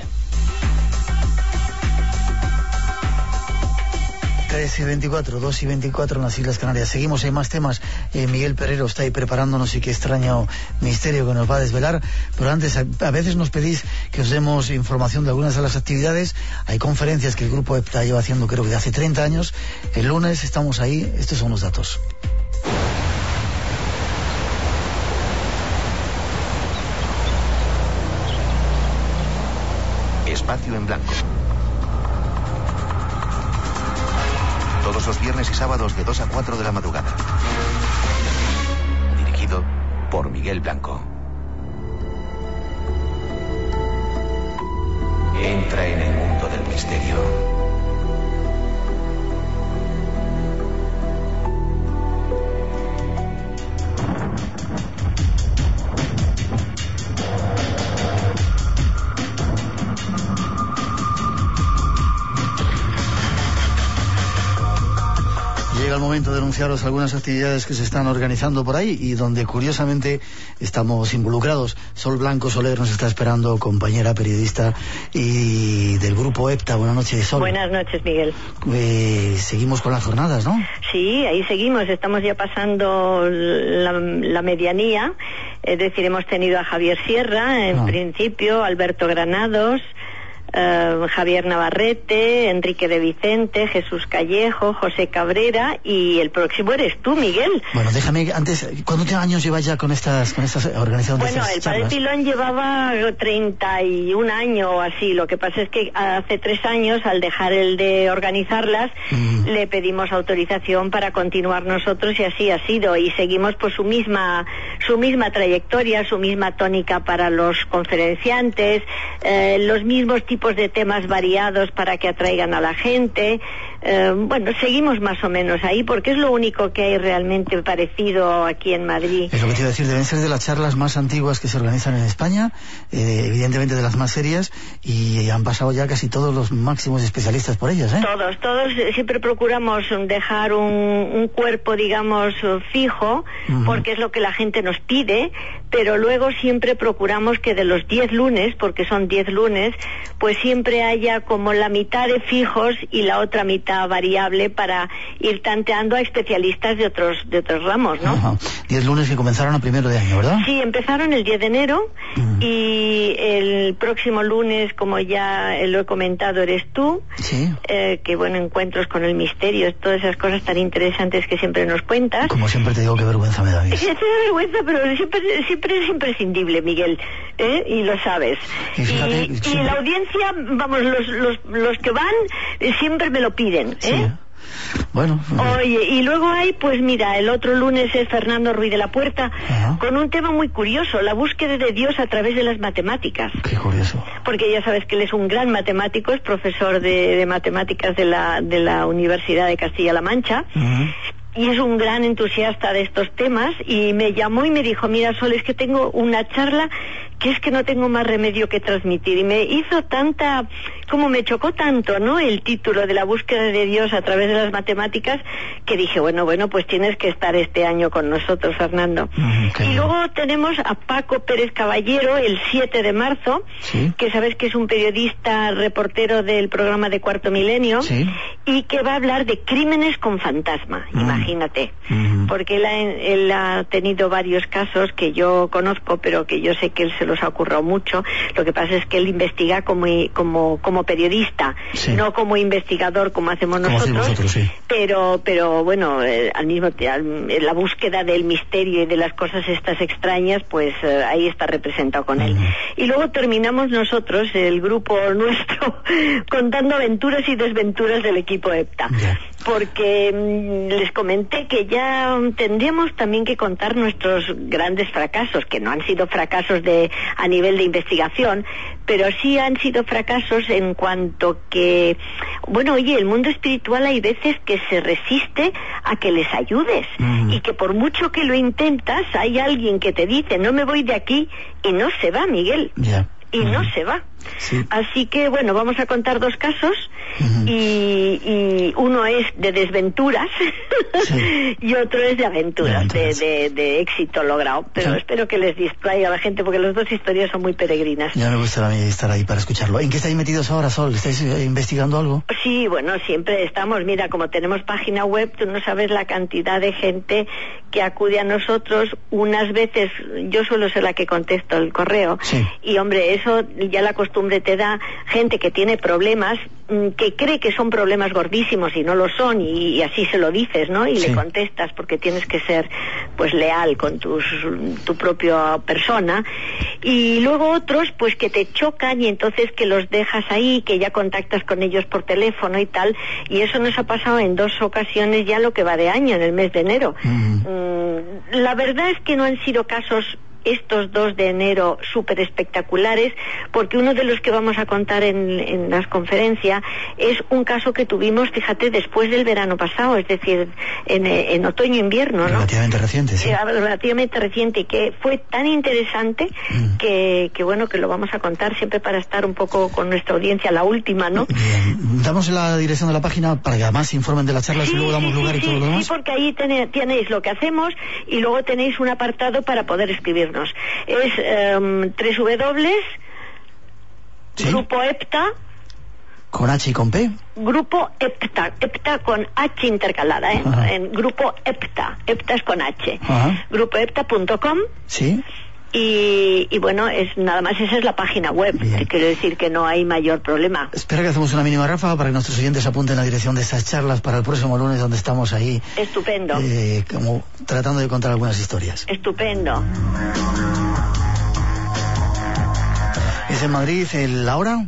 3:24, 2:24 en las Islas Canarias. Seguimos, hay más temas. Miguel Perero está ahí preparándonos, y qué extraño misterio que nos va a desvelar. Pero antes, a veces nos pedís que os demos información de algunas de las actividades. Hay conferencias que el Grupo EPTA lleva haciendo, creo que de hace 30 años. El lunes estamos ahí. Estos son los datos. Espacio en Blanco. Todos los viernes y sábados de 2 a 4 de la madrugada. Dirigido por Miguel Blanco. Entra en el mundo del misterio. Llega el momento de anunciaros algunas actividades que se están organizando por ahí y donde curiosamente estamos involucrados. Sol Blanco Soler nos está esperando, compañera periodista y del Grupo EPTA. Buenas noches, Sol. Buenas noches, Miguel. Seguimos con las jornadas, ¿no? Sí, ahí seguimos. Estamos ya pasando la medianía. Es decir, hemos tenido a Javier Sierra, en principio, Alberto Granados, Javier Navarrete, Enrique de Vicente, Jesús Callejo, José Cabrera, y el próximo eres tú, Miguel. Bueno, déjame antes, ¿cuántos años llevas ya con estas organizaciones? Bueno, el Padre Pilón llevaba 31 años o así. Lo que pasa es que hace 3 años, al dejar el de organizarlas, le pedimos autorización para continuar nosotros, y así ha sido. Y seguimos pues su misma trayectoria, su misma tónica para los conferenciantes, los mismos tipos de temas variados para que atraigan a la gente. Bueno, seguimos más o menos ahí, porque es lo único que hay realmente parecido aquí en Madrid. Es lo que te iba a decir, deben ser de las charlas más antiguas que se organizan en España, evidentemente de las más serias, y han pasado ya casi todos los máximos especialistas por ellas, ¿eh? Todos siempre procuramos dejar un cuerpo, digamos, fijo, porque es lo que la gente nos pide, pero luego siempre procuramos que de los 10 lunes, porque son 10 lunes, pues siempre haya como la mitad de fijos y la otra mitad variable, para ir tanteando a especialistas de otros ramos, ¿no? Ajá. 10 lunes que comenzaron a 1 de año, ¿verdad? Sí, empezaron el 10 de enero y el próximo lunes, como ya lo he comentado, eres tú. Sí. Que bueno, encuentros con el misterio, todas esas cosas tan interesantes que siempre nos cuentas. Como siempre te digo, qué vergüenza me da. Sí, te da vergüenza, pero siempre es imprescindible, Miguel, y lo sabes. Y la audiencia, vamos, los que van siempre me lo piden, ¿eh? Sí. Bueno. Oye, y luego hay, pues mira, el otro lunes es Fernando Ruiz de la Puerta, con un tema muy curioso, la búsqueda de Dios a través de las matemáticas. Qué curioso. Porque ya sabes que él es un gran matemático, es profesor de matemáticas de la Universidad de Castilla-La Mancha. Y es un gran entusiasta de estos temas, y me llamó y me dijo, mira, Sol, es que tengo una charla que es que no tengo más remedio que transmitir. Y me hizo como me chocó tanto, ¿no?, el título de la búsqueda de Dios a través de las matemáticas, que dije, bueno, pues tienes que estar este año con nosotros, Fernando. Y luego tenemos a Paco Pérez Caballero el 7 de marzo, que sabes que es un periodista, reportero del programa de Cuarto Milenio, y que va a hablar de crímenes con fantasma, imagínate. Porque él ha tenido varios casos que yo conozco, pero que yo sé que él se los ha ocurrido mucho. Lo que pasa es que él investiga como periodista, no como investigador como hacemos nosotros, pero bueno, al mismo tiempo, la búsqueda del misterio y de las cosas estas extrañas, pues ahí está representado con él. Y luego terminamos nosotros, el grupo nuestro, contando aventuras y desventuras del equipo EPTA. porque les comenté que ya tendríamos también que contar nuestros grandes fracasos, que no han sido fracasos a nivel de investigación, pero sí han sido fracasos en cuanto que, bueno, oye, el mundo espiritual hay veces que se resiste a que les ayudes, y que por mucho que lo intentas, hay alguien que te dice, no me voy de aquí, y no se va, Miguel. Y no se va. Sí. Así que, bueno, vamos a contar 2 casos, y uno es de desventuras y otro es de aventuras, de éxito logrado. Pero espero que les distraiga a la gente, porque las 2 historias son muy peregrinas. Ya me gustaría a mí estar ahí para escucharlo. ¿En qué estáis metidos ahora, Sol? ¿Estáis investigando algo? Sí, bueno, siempre estamos. Mira, como tenemos página web, tú no sabes la cantidad de gente que acude a nosotros. Unas veces yo suelo ser la que contesto el correo, y hombre, eso ya la costumbre te da. Gente que tiene problemas, que cree que son problemas gordísimos y no lo son, y así se lo dices, ¿no? Y le contestas, porque tienes que ser pues leal con tu propia persona. Y luego otros pues que te chocan, y entonces que los dejas ahí, que ya contactas con ellos por teléfono y tal, y eso nos ha pasado en 2 ocasiones ya lo que va de año, en el mes de enero. La verdad es que no han sido casos estos 2 de enero súper espectaculares, porque uno de los que vamos a contar en las conferencias es un caso que tuvimos, fíjate, después del verano pasado, es decir, en otoño-invierno, ¿no? Relativamente reciente, sí. Relativamente reciente, y que fue tan interesante que bueno, que lo vamos a contar siempre para estar un poco con nuestra audiencia, la última, ¿no? Bien. Damos la dirección de la página para que además se informen de las charlas, y luego damos lugar y todo lo demás. Sí, porque ahí tenéis lo que hacemos, y luego tenéis un apartado para poder escribirnos. Es www. Grupo EPTA. ¿Con H y con P? Grupo EPTA con H intercalada, en Grupo EPTA. EPTA es con H. Grupoepta.com. Sí. Y bueno, nada más, esa es la página web. Quiero decir que no hay mayor problema. Espera que hacemos una mínima ráfaga para que nuestros oyentes apunten la dirección de estas charlas para el próximo lunes, donde estamos ahí. Estupendo. Como tratando de contar algunas historias. Estupendo. ¿Es en Madrid la hora?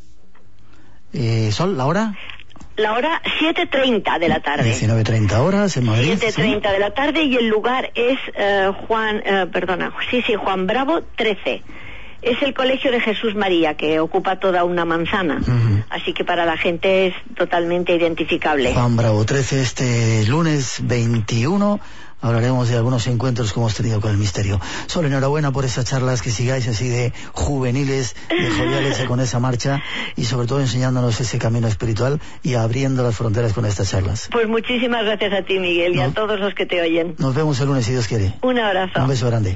Sol, ¿la hora? La hora 7:30 de la tarde. 19:30 horas en Madrid. 7:30 de la tarde, y el lugar es Juan Bravo 13. Es el Colegio de Jesús María, que ocupa toda una manzana. Así que para la gente es totalmente identificable. Juan Bravo 13, este lunes 21. Hablaremos de algunos encuentros que hemos tenido con el misterio. Sol, enhorabuena por esas charlas, que sigáis así de juveniles, de joviales con esa marcha, y sobre todo enseñándonos ese camino espiritual y abriendo las fronteras con estas charlas. Pues muchísimas gracias a ti, Miguel, y a todos los que te oyen. Nos vemos el lunes, si Dios quiere. Un abrazo. Un beso grande.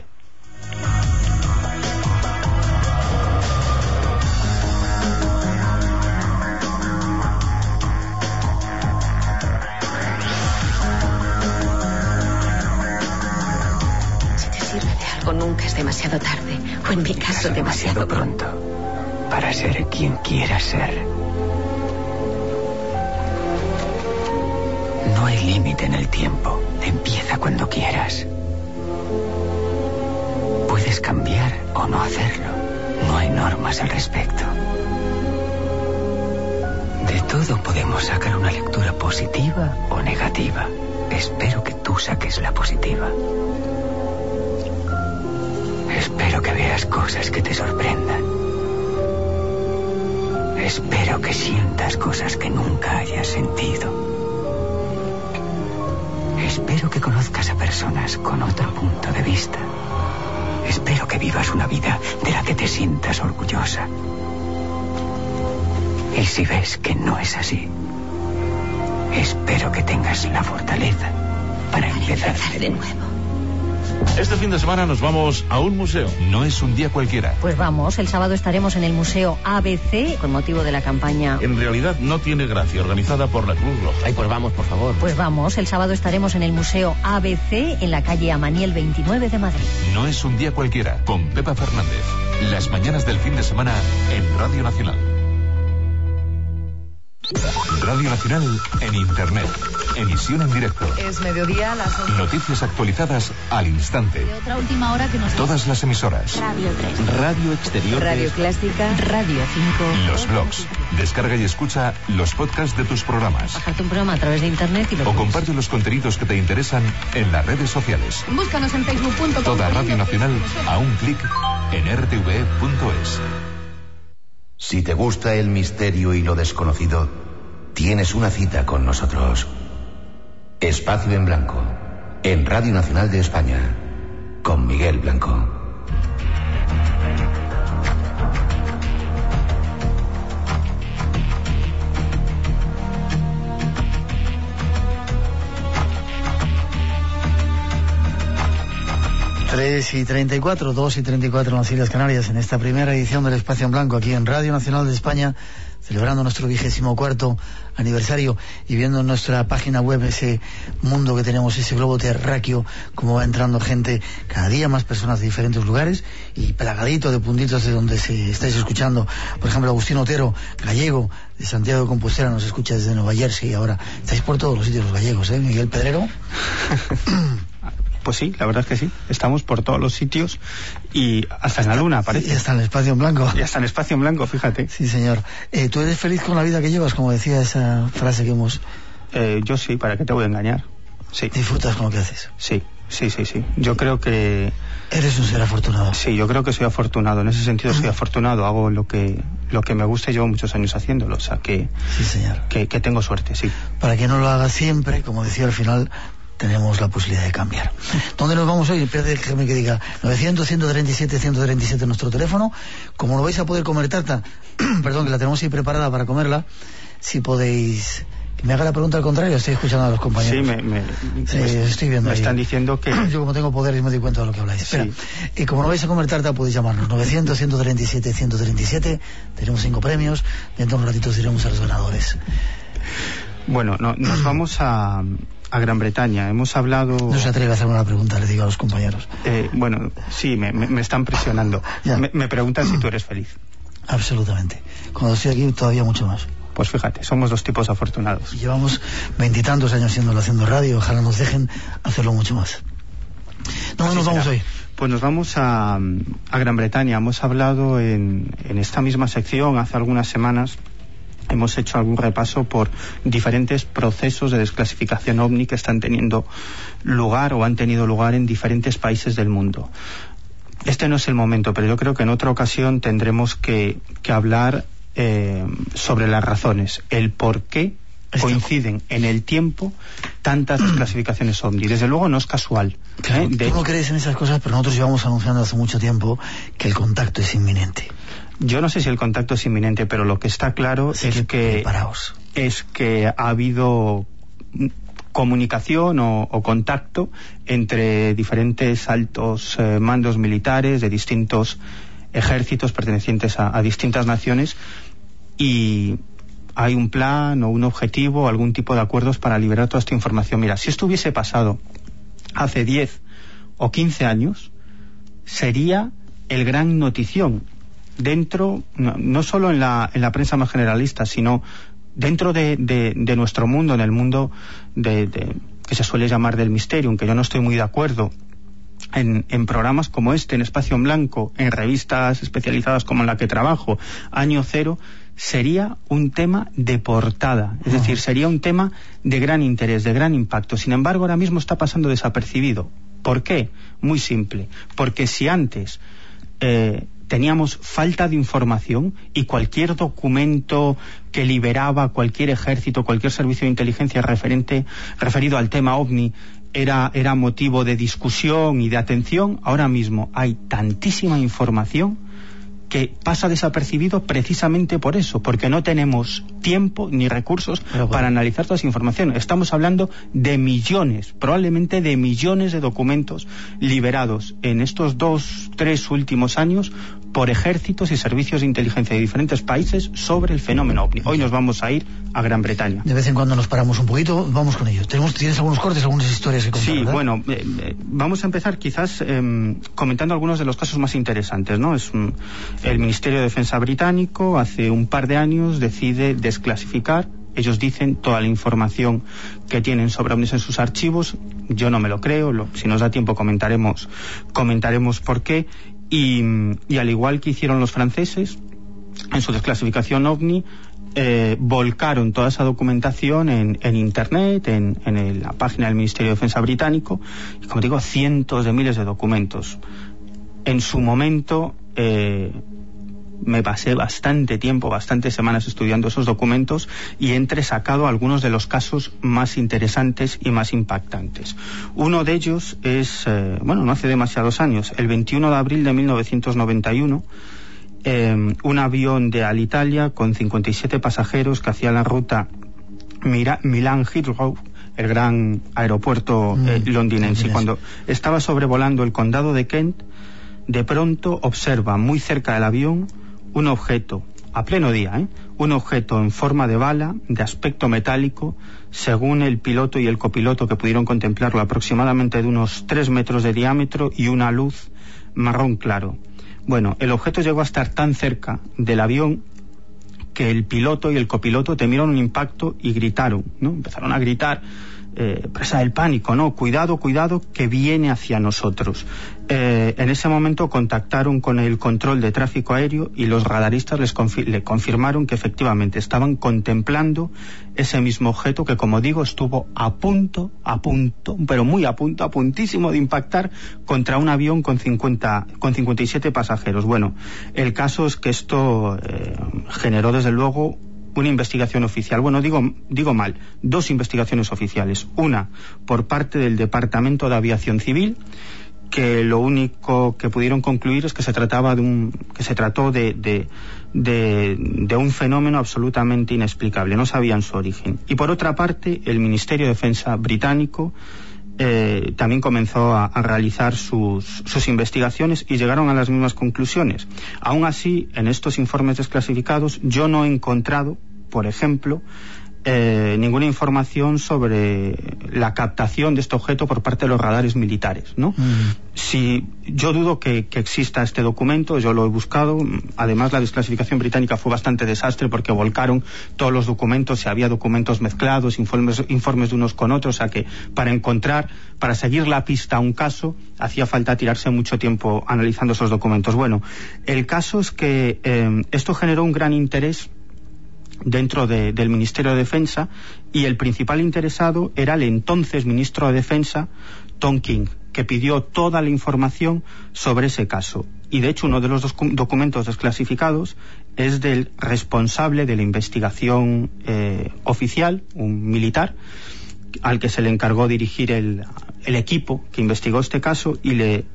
O nunca es demasiado tarde, o en mi caso demasiado pronto, para ser quien quieras ser. No hay límite en el tiempo, empieza cuando quieras. Puedes cambiar o no hacerlo, no hay normas al respecto. De todo podemos sacar una lectura positiva o negativa. Espero que tú saques la positiva. Espero que veas cosas que te sorprendan. Espero que sientas cosas que nunca hayas sentido. Espero que conozcas a personas con otro punto de vista. Espero que vivas una vida de la que te sientas orgullosa. Y si ves que no es así, espero que tengas la fortaleza para empezar de nuevo. Este fin de semana nos vamos a un museo. No es un día cualquiera. Pues vamos, el sábado estaremos en el Museo ABC con motivo de la campaña. En realidad no tiene gracia, organizada por la Cruz Roja. Ay, pues vamos, por favor. Pues vamos, el sábado estaremos en el Museo ABC en la calle Amaniel 29 de Madrid. No es un día cualquiera, con Pepa Fernández. Las mañanas del fin de semana en Radio Nacional. Radio Nacional en Internet. Emisión en directo. Es mediodía a las 11. Noticias actualizadas al instante. De otra última hora que nos... Todas las emisoras. Radio 3. Radio Exterior. Radio Clásica. Radio 5. Los blogs. Descarga y escucha los podcasts de tus programas. Bajarte un programa a través de internet y lo O comparte los contenidos que te interesan en las redes sociales. Búscanos en facebook.com. Toda Radio Nacional a un clic en rtve.es. Si te gusta el misterio y lo desconocido, tienes una cita con nosotros. Espacio en Blanco, en Radio Nacional de España, con Miguel Blanco. Tres y 34, 2 y 34 en las Islas Canarias, en esta primera edición del Espacio en Blanco, aquí en Radio Nacional de España, celebrando nuestro 24º aniversario y viendo en nuestra página web ese mundo que tenemos, ese globo terráqueo, como va entrando gente, cada día más personas de diferentes lugares y plagadito de puntitos de donde se estáis escuchando. Por ejemplo, Agustín Otero, gallego, de Santiago de Compostela, nos escucha desde Nueva Jersey. Y ahora estáis por todos los sitios los gallegos, ¿eh? Miguel Pedrero. Pues sí, la verdad es que sí. Estamos por todos los sitios y hasta en la luna, parece. Y hasta en el Espacio en Blanco. Y hasta en el Espacio en Blanco, fíjate. Sí, señor. ¿Tú eres feliz con la vida que llevas, como decía esa frase que hemos...? Yo sí, ¿para qué te voy a engañar? Sí. ¿Disfrutas con lo que haces? Sí. Yo creo que... Eres un ser afortunado. Sí, yo creo que soy afortunado. En ese sentido soy afortunado. Hago lo que me gusta y llevo muchos años haciéndolo. O sea, que... Sí, señor. Que tengo suerte, sí. Para que no lo hagas siempre, como decía al final... tenemos la posibilidad de cambiar. ¿Dónde nos vamos hoy? Déjeme que diga 900-137-137 nuestro teléfono. Como no vais a poder comer tarta, perdón, que la tenemos ahí preparada para comerla, si podéis... Que me haga la pregunta al contrario, estoy escuchando a los compañeros. Sí, estoy viendo me ahí. Están diciendo que... Yo como tengo poderes me doy cuenta de lo que habláis. Espera, y como no vais a comer tarta podéis llamarnos 900-137-137. Tenemos 5 premios. Dentro de unos ratitos diremos a los ganadores. Bueno, nos vamos a Gran Bretaña. Hemos hablado... No se atreve a hacer una pregunta, le digo a los compañeros. Bueno, sí, me están presionando. Me preguntan si tú eres feliz. Absolutamente. Cuando estoy aquí todavía mucho más. Pues fíjate, somos dos tipos afortunados. Y llevamos 20 y tantos años haciendo radio. Ojalá nos dejen hacerlo mucho más. ¿Dónde nos vamos hoy? Pues nos vamos a Gran Bretaña. Hemos hablado en esta misma sección hace algunas semanas. Hemos hecho algún repaso por diferentes procesos de desclasificación OVNI que están teniendo lugar o han tenido lugar en diferentes países del mundo. Este no es el momento, pero yo creo que en otra ocasión tendremos que hablar sobre las razones, el por qué coinciden en el tiempo tantas desclasificaciones OVNI. Desde luego no es casual. Claro, tú no crees en esas cosas, pero nosotros llevamos anunciando hace mucho tiempo que el contacto es inminente. Yo no sé si el contacto es inminente, pero lo que está claro es que ha habido comunicación o contacto entre diferentes altos mandos militares de distintos ejércitos pertenecientes a distintas naciones, y hay un plan o un objetivo o algún tipo de acuerdos para liberar toda esta información. Mira, si esto hubiese pasado hace 10 o 15 años, sería el gran notición dentro, no solo en la prensa más generalista, sino dentro de nuestro mundo, en el mundo que se suele llamar del misterio, aunque yo no estoy muy de acuerdo en programas como este, en Espacio en Blanco, en revistas especializadas como en la que trabajo, Año Cero, sería un tema de portada, es decir, sería un tema de gran interés, de gran impacto. Sin embargo, ahora mismo está pasando desapercibido. ¿Por qué? Muy simple, porque si antes teníamos falta de información y cualquier documento que liberaba cualquier ejército, cualquier servicio de inteligencia referido al tema OVNI era motivo de discusión y de atención, ahora mismo hay tantísima información que pasa desapercibido precisamente por eso, porque no tenemos tiempo ni recursos para analizar toda esa información. Estamos hablando de millones, probablemente de millones de documentos liberados en estos 2-3 últimos años por ejércitos y servicios de inteligencia de diferentes países sobre el fenómeno OVNI. Hoy nos vamos a ir a Gran Bretaña. De vez en cuando nos paramos un poquito, vamos con ello. ¿Tienes algunos cortes, algunas historias que contar? Sí, ¿verdad? bueno, vamos a empezar quizás comentando algunos de los casos más interesantes, ¿no? El Ministerio de Defensa británico hace un par de años decide desclasificar. Ellos dicen toda la información que tienen sobre ovnis en sus archivos. Yo no me lo creo. Si nos da tiempo comentaremos por qué. Y al igual que hicieron los franceses en su desclasificación ovni, volcaron toda esa documentación en internet, en la página del Ministerio de Defensa británico, y como digo, cientos de miles de documentos. En su momento me pasé bastante tiempo, bastantes semanas estudiando esos documentos, y he entresacado algunos de los casos más interesantes y más impactantes. Uno de ellos es, no hace demasiados años, el 21 de abril de 1991, un avión de Alitalia con 57 pasajeros que hacía la ruta Milán-Heathrow, el gran aeropuerto londinense. Y cuando estaba sobrevolando el condado de Kent, de pronto observa muy cerca del avión un objeto, a pleno día, un objeto en forma de bala, de aspecto metálico, según el piloto y el copiloto, que pudieron contemplarlo, aproximadamente de unos 3 metros de diámetro y una luz marrón claro. Bueno, el objeto llegó a estar tan cerca del avión que el piloto y el copiloto temieron un impacto y gritaron, ¿no? Empezaron a gritar, presa del pánico, ¿no? Cuidado, que viene hacia nosotros. En ese momento contactaron con el control de tráfico aéreo y los radaristas le confirmaron que efectivamente estaban contemplando ese mismo objeto que, como digo, estuvo a punto, pero muy a puntísimo de impactar contra un avión con 57 pasajeros. Bueno, el caso es que esto generó desde luego una investigación oficial. Bueno, digo mal, 2 investigaciones oficiales. Una por parte del Departamento de Aviación Civil, que lo único que pudieron concluir es que se trató de un fenómeno absolutamente inexplicable, no sabían su origen. Y por otra parte, el Ministerio de Defensa británico también comenzó a realizar sus investigaciones y llegaron a las mismas conclusiones. Aún así, en estos informes desclasificados yo no he encontrado, por ejemplo, ninguna información sobre la captación de este objeto por parte de los radares militares, ¿no? Si yo dudo que exista este documento, yo lo he buscado. Además, la desclasificación británica fue bastante desastre porque volcaron todos los documentos y había documentos mezclados, informes de unos con otros, o sea que para seguir la pista a un caso hacía falta tirarse mucho tiempo analizando esos documentos. Bueno, el caso es que esto generó un gran interés dentro del Ministerio de Defensa, y el principal interesado era el entonces ministro de Defensa, Tom King, que pidió toda la información sobre ese caso. Y de hecho uno de los documentos desclasificados es del responsable de la investigación oficial, un militar, al que se le encargó dirigir el equipo que investigó este caso, y le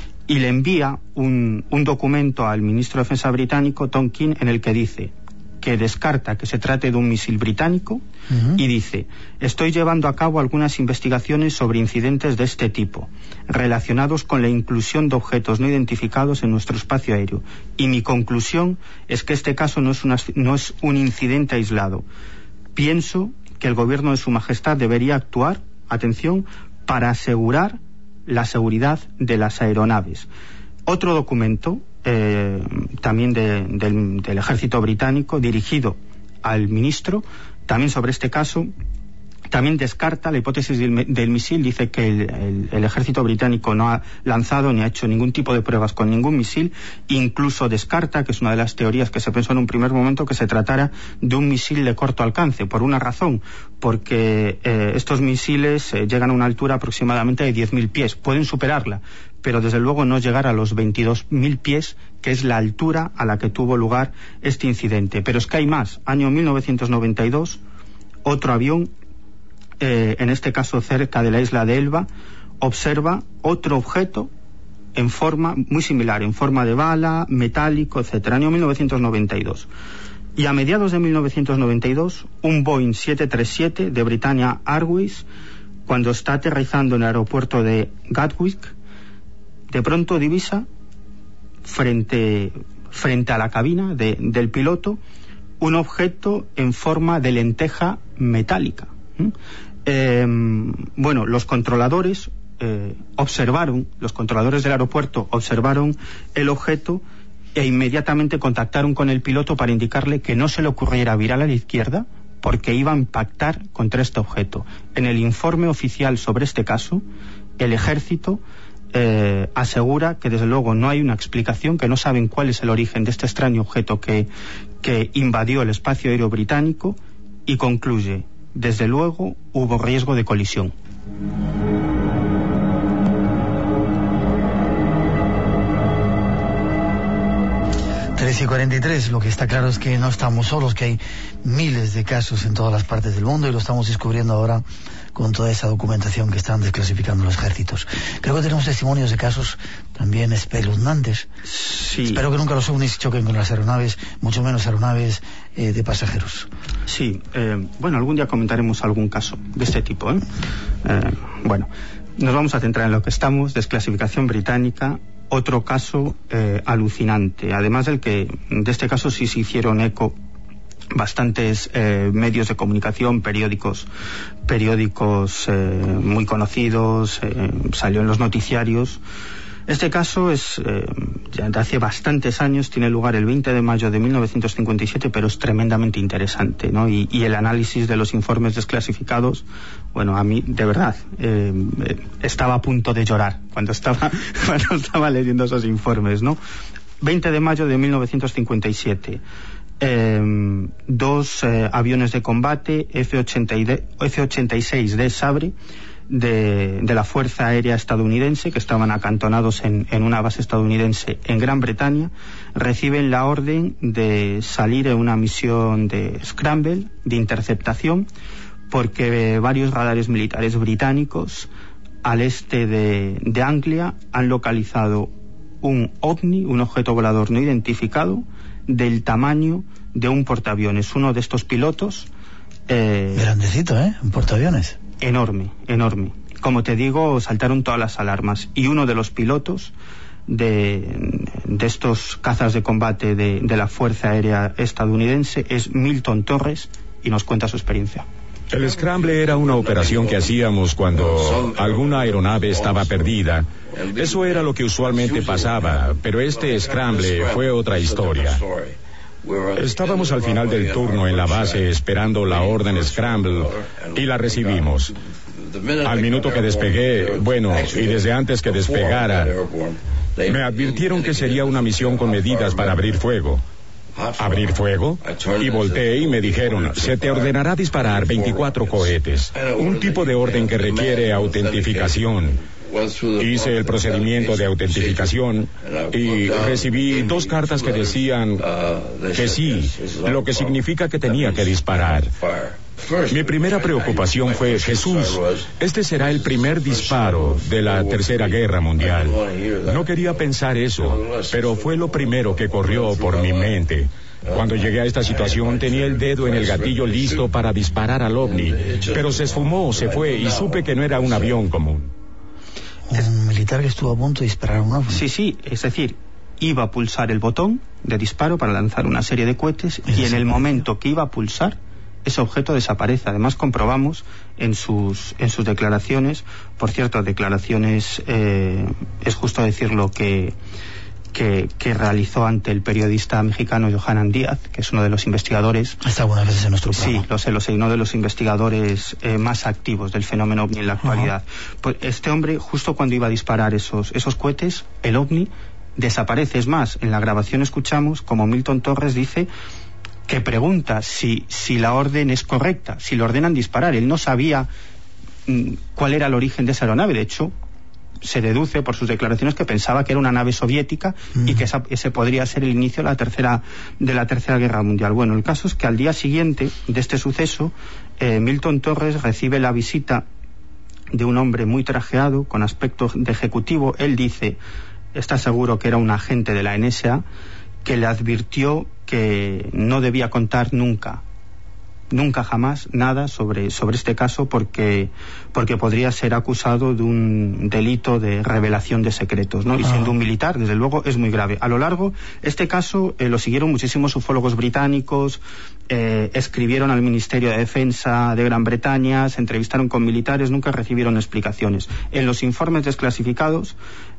envía un documento al ministro de Defensa británico, Tom King, en el que dice que descarta que se trate de un misil británico, y dice: estoy llevando a cabo algunas investigaciones sobre incidentes de este tipo relacionados con la inclusión de objetos no identificados en nuestro espacio aéreo, y mi conclusión es que este caso no es un incidente aislado. Pienso que el gobierno de Su Majestad debería actuar, atención, para asegurar la seguridad de las aeronaves. Otro documento también del ejército británico, dirigido al ministro, también sobre este caso, también descarta la hipótesis del misil. Dice que el ejército británico no ha lanzado ni ha hecho ningún tipo de pruebas con ningún misil. Incluso descarta, que es una de las teorías que se pensó en un primer momento, que se tratara de un misil de corto alcance, por una razón, porque estos misiles llegan a una altura aproximadamente de 10.000 pies, pueden superarla, pero desde luego no llegar a los 22.000 pies, que es la altura a la que tuvo lugar este incidente. Pero es que hay más. Año 1992, otro avión, en este caso cerca de la isla de Elba, observa otro objeto en forma muy similar, en forma de bala, metálico, etcétera. Año 1992. Y a mediados de 1992, un Boeing 737 de Britannia Airways, cuando está aterrizando en el aeropuerto de Gatwick, de pronto divisa frente a la cabina del piloto un objeto en forma de lenteja metálica. Bueno, los controladores del aeropuerto observaron el objeto e inmediatamente contactaron con el piloto para indicarle que no se le ocurriera virar a la izquierda porque iba a impactar contra este objeto. En el informe oficial sobre este caso, el ejército asegura que desde luego no hay una explicación, que no saben cuál es el origen de este extraño objeto que invadió el espacio aéreo británico, y concluye: desde luego hubo riesgo de colisión. Y 43, lo que está claro es que no estamos solos, que hay miles de casos en todas las partes del mundo y lo estamos descubriendo ahora con toda esa documentación que están desclasificando los ejércitos. Creo que tenemos testimonios de casos también espeluznantes. Sí. Espero que nunca los ovnis choquen con las aeronaves, mucho menos aeronaves de pasajeros. Sí, bueno, algún día comentaremos algún caso de este tipo. Bueno, nos vamos a centrar en lo que estamos: desclasificación británica. Otro caso alucinante, además de este caso sí se hicieron eco bastantes medios de comunicación, periódicos muy conocidos, salió en los noticiarios. Este caso es ya de hace bastantes años, tiene lugar el 20 de mayo de 1957, pero es tremendamente interesante, ¿no? Y el análisis de los informes desclasificados, bueno, a mí, de verdad, estaba a punto de llorar cuando estaba leyendo esos informes, ¿no? 20 de mayo de 1957. Dos aviones de combate F-86D Sabre de la Fuerza Aérea Estadounidense, que estaban acantonados en una base estadounidense en Gran Bretaña, reciben la orden de salir en una misión de scramble, de interceptación, porque varios radares militares británicos al este de Anglia han localizado un ovni, un objeto volador no identificado, del tamaño de un portaaviones. Uno de estos pilotos... grandecito, un portaaviones. Enorme. Como te digo, saltaron todas las alarmas. Y uno de los pilotos de estos cazas de combate de la Fuerza Aérea Estadounidense es Milton Torres, y nos cuenta su experiencia. El scramble era una operación que hacíamos cuando alguna aeronave estaba perdida. Eso era lo que usualmente pasaba, pero este scramble fue otra historia. Estábamos al final del turno en la base esperando la orden scramble y la recibimos. Al minuto que despegué, bueno, y desde antes que despegara, me advirtieron que sería una misión con medidas para abrir fuego. ¿Abrir fuego? Y volteé y me dijeron: se te ordenará disparar 24 cohetes, un tipo de orden que requiere autentificación. Hice el procedimiento de autentificación y recibí 2 cartas que decían que sí, lo que significa que tenía que disparar. Mi primera preocupación fue: Jesús, este será el primer disparo de la Tercera Guerra Mundial. No quería pensar eso, pero fue lo primero que corrió por mi mente. Cuando llegué a esta situación tenía el dedo en el gatillo listo para disparar al ovni, pero se esfumó, se fue y supe que no era un avión común. Un militar que estuvo a punto de disparar a un ovni. Sí, es decir, iba a pulsar el botón de disparo para lanzar una serie de cohetes y en el momento que iba a pulsar, ese objeto desaparece. Además comprobamos en sus declaraciones, por cierto, declaraciones, es justo decirlo, que realizó ante el periodista mexicano Johanan Díaz, que es uno de los investigadores. Está algunas veces en nuestro programa. Sí, lo sé, uno de los investigadores más activos del fenómeno ovni en la actualidad. Pues este hombre, justo cuando iba a disparar esos cohetes, el ovni desaparece. Es más, en la grabación escuchamos como Milton Torres dice que pregunta si la orden es correcta, si le ordenan disparar. Él no sabía cuál era el origen de esa aeronave. De hecho, se deduce por sus declaraciones que pensaba que era una nave soviética y que ese podría ser el inicio de la Tercera Guerra Mundial. Bueno, el caso es que al día siguiente de este suceso, Milton Torres recibe la visita de un hombre muy trajeado, con aspecto de ejecutivo. Él dice, está seguro que era un agente de la NSA, que le advirtió que no debía contar nunca jamás nada sobre este caso porque podría ser acusado de un delito de revelación de secretos, ¿no? Y siendo un militar, desde luego, es muy grave. A lo largo, este caso lo siguieron muchísimos ufólogos británicos, escribieron al Ministerio de Defensa de Gran Bretaña, se entrevistaron con militares, nunca recibieron explicaciones. En los informes desclasificados,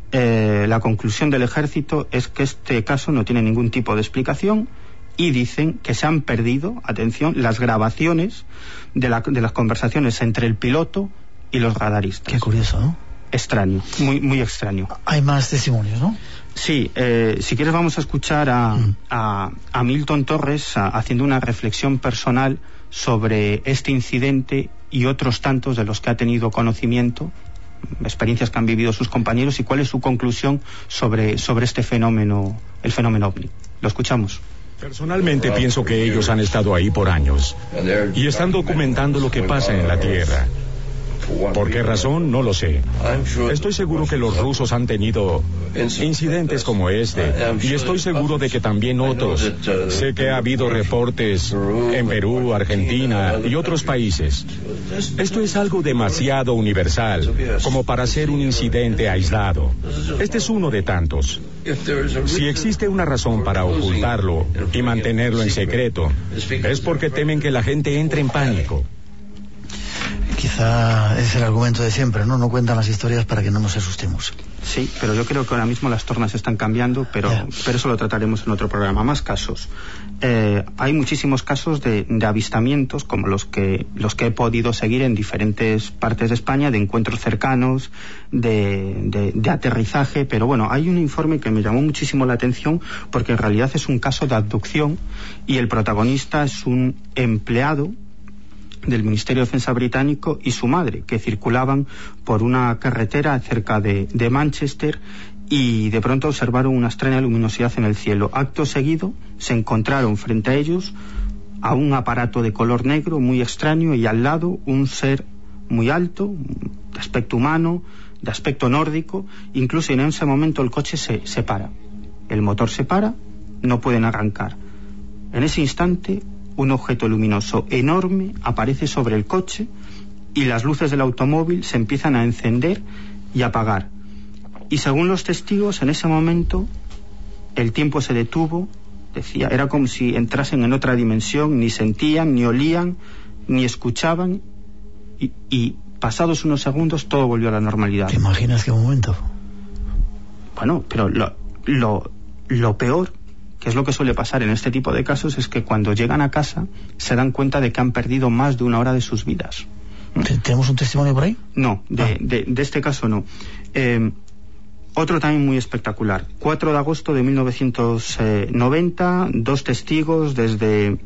la conclusión del ejército es que este caso no tiene ningún tipo de explicación y dicen que se han perdido, atención, las grabaciones de las conversaciones entre el piloto y los radaristas. Qué curioso, ¿no? Extraño, muy, muy extraño. Hay más testimonios, ¿no? Sí, si quieres vamos a escuchar a Milton Torres haciendo una reflexión personal sobre este incidente y otros tantos de los que ha tenido conocimiento, experiencias que han vivido sus compañeros, y cuál es su conclusión sobre este fenómeno, el fenómeno OVNI. Lo escuchamos. Personalmente pienso que ellos han estado ahí por años y están documentando lo que pasa en la Tierra. ¿Por qué razón? No lo sé. Estoy seguro que los rusos han tenido incidentes como este, y estoy seguro de que también otros. Sé que ha habido reportes en Perú, Argentina y otros países. Esto es algo demasiado universal como para ser un incidente aislado. Este es uno de tantos. Si existe una razón para ocultarlo y mantenerlo en secreto, es porque temen que la gente entre en pánico. Quizá es el argumento de siempre, ¿no? No cuentan las historias para que no nos asustemos. Sí, pero yo creo que ahora mismo las tornas están cambiando, pero eso lo trataremos en otro programa. Más casos. Hay muchísimos casos de avistamientos, como los que he podido seguir en diferentes partes de España, de encuentros cercanos, de aterrizaje, pero bueno, hay un informe que me llamó muchísimo la atención porque en realidad es un caso de abducción y el protagonista es un empleado del Ministerio de Defensa británico y su madre, que circulaban por una carretera cerca de Manchester y de pronto observaron una extraña luminosidad en el cielo. Acto seguido se encontraron frente a ellos a un aparato de color negro muy extraño y al lado un ser muy alto, de aspecto humano, de aspecto nórdico. Incluso en ese momento el coche se para, el motor se para, no pueden arrancar. En ese instante un objeto luminoso enorme aparece sobre el coche y las luces del automóvil se empiezan a encender y apagar. Y según los testigos, en ese momento el tiempo se detuvo, decía, era como si entrasen en otra dimensión, ni sentían, ni olían, ni escuchaban, y pasados unos segundos todo volvió a la normalidad. ¿Te imaginas qué momento? Bueno, pero lo peor, que es lo que suele pasar en este tipo de casos, es que cuando llegan a casa se dan cuenta de que han perdido más de una hora de sus vidas. ¿Tenemos un testimonio por ahí? No, de este caso no. Otro también muy espectacular. 4 de agosto de 1990, 2 testigos desde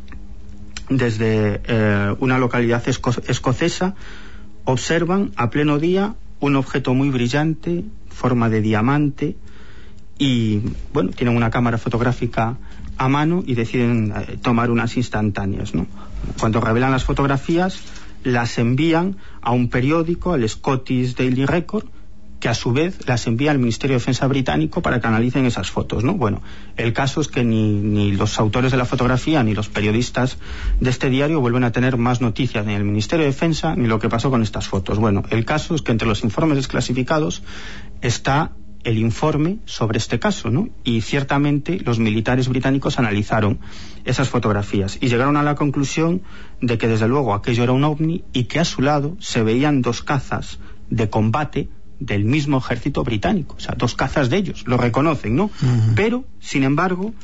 una localidad escocesa observan a pleno día un objeto muy brillante, forma de diamante, y bueno, tienen una cámara fotográfica a mano y deciden tomar unas instantáneas, ¿no? Cuando revelan las fotografías, las envían a un periódico, al Scottish Daily Record, que a su vez las envía al Ministerio de Defensa británico para que analicen esas fotos, ¿no? Bueno, el caso es que ni los autores de la fotografía ni los periodistas de este diario vuelven a tener más noticias ni del Ministerio de Defensa ni lo que pasó con estas fotos. Bueno, el caso es que entre los informes desclasificados está el informe sobre este caso, ¿no? Y ciertamente los militares británicos analizaron esas fotografías y llegaron a la conclusión de que desde luego aquello era un ovni y que a su lado se veían 2 cazas de combate del mismo ejército británico, o sea, 2 cazas de ellos, lo reconocen, ¿no? Pero, sin embargo,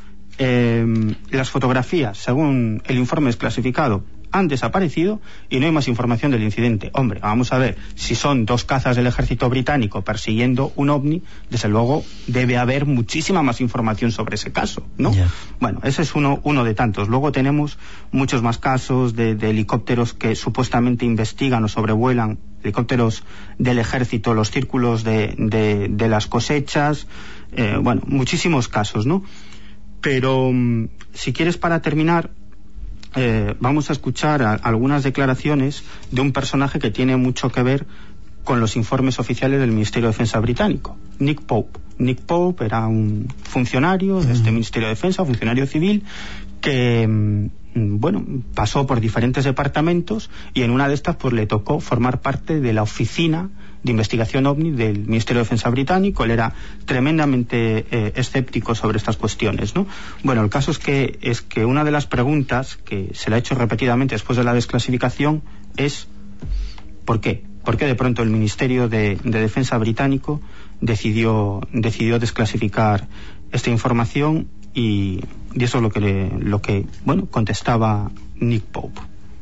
las fotografías, según el informe desclasificado, han desaparecido y no hay más información del incidente. Hombre, vamos a ver, si son 2 cazas del ejército británico persiguiendo un ovni, desde luego debe haber muchísima más información sobre ese caso, ¿no? Bueno, ese es uno de tantos. Luego tenemos muchos más casos de helicópteros que supuestamente investigan o sobrevuelan, helicópteros del ejército, los círculos de las cosechas, bueno, muchísimos casos, ¿no? Pero si quieres, para terminar, vamos a escuchar algunas declaraciones de un personaje que tiene mucho que ver con los informes oficiales del Ministerio de Defensa británico, Nick Pope. Nick Pope era un funcionario de este Ministerio de Defensa, funcionario civil, que bueno, pasó por diferentes departamentos y en una de estas pues le tocó formar parte de la oficina de investigación OVNI del Ministerio de Defensa británico. Él era tremendamente escéptico sobre estas cuestiones, ¿no? Bueno, el caso es que una de las preguntas que se le ha hecho repetidamente después de la desclasificación es ¿por qué? ¿Por qué de pronto el Ministerio de Defensa británico decidió desclasificar esta información y eso es lo que contestaba Nick Pope.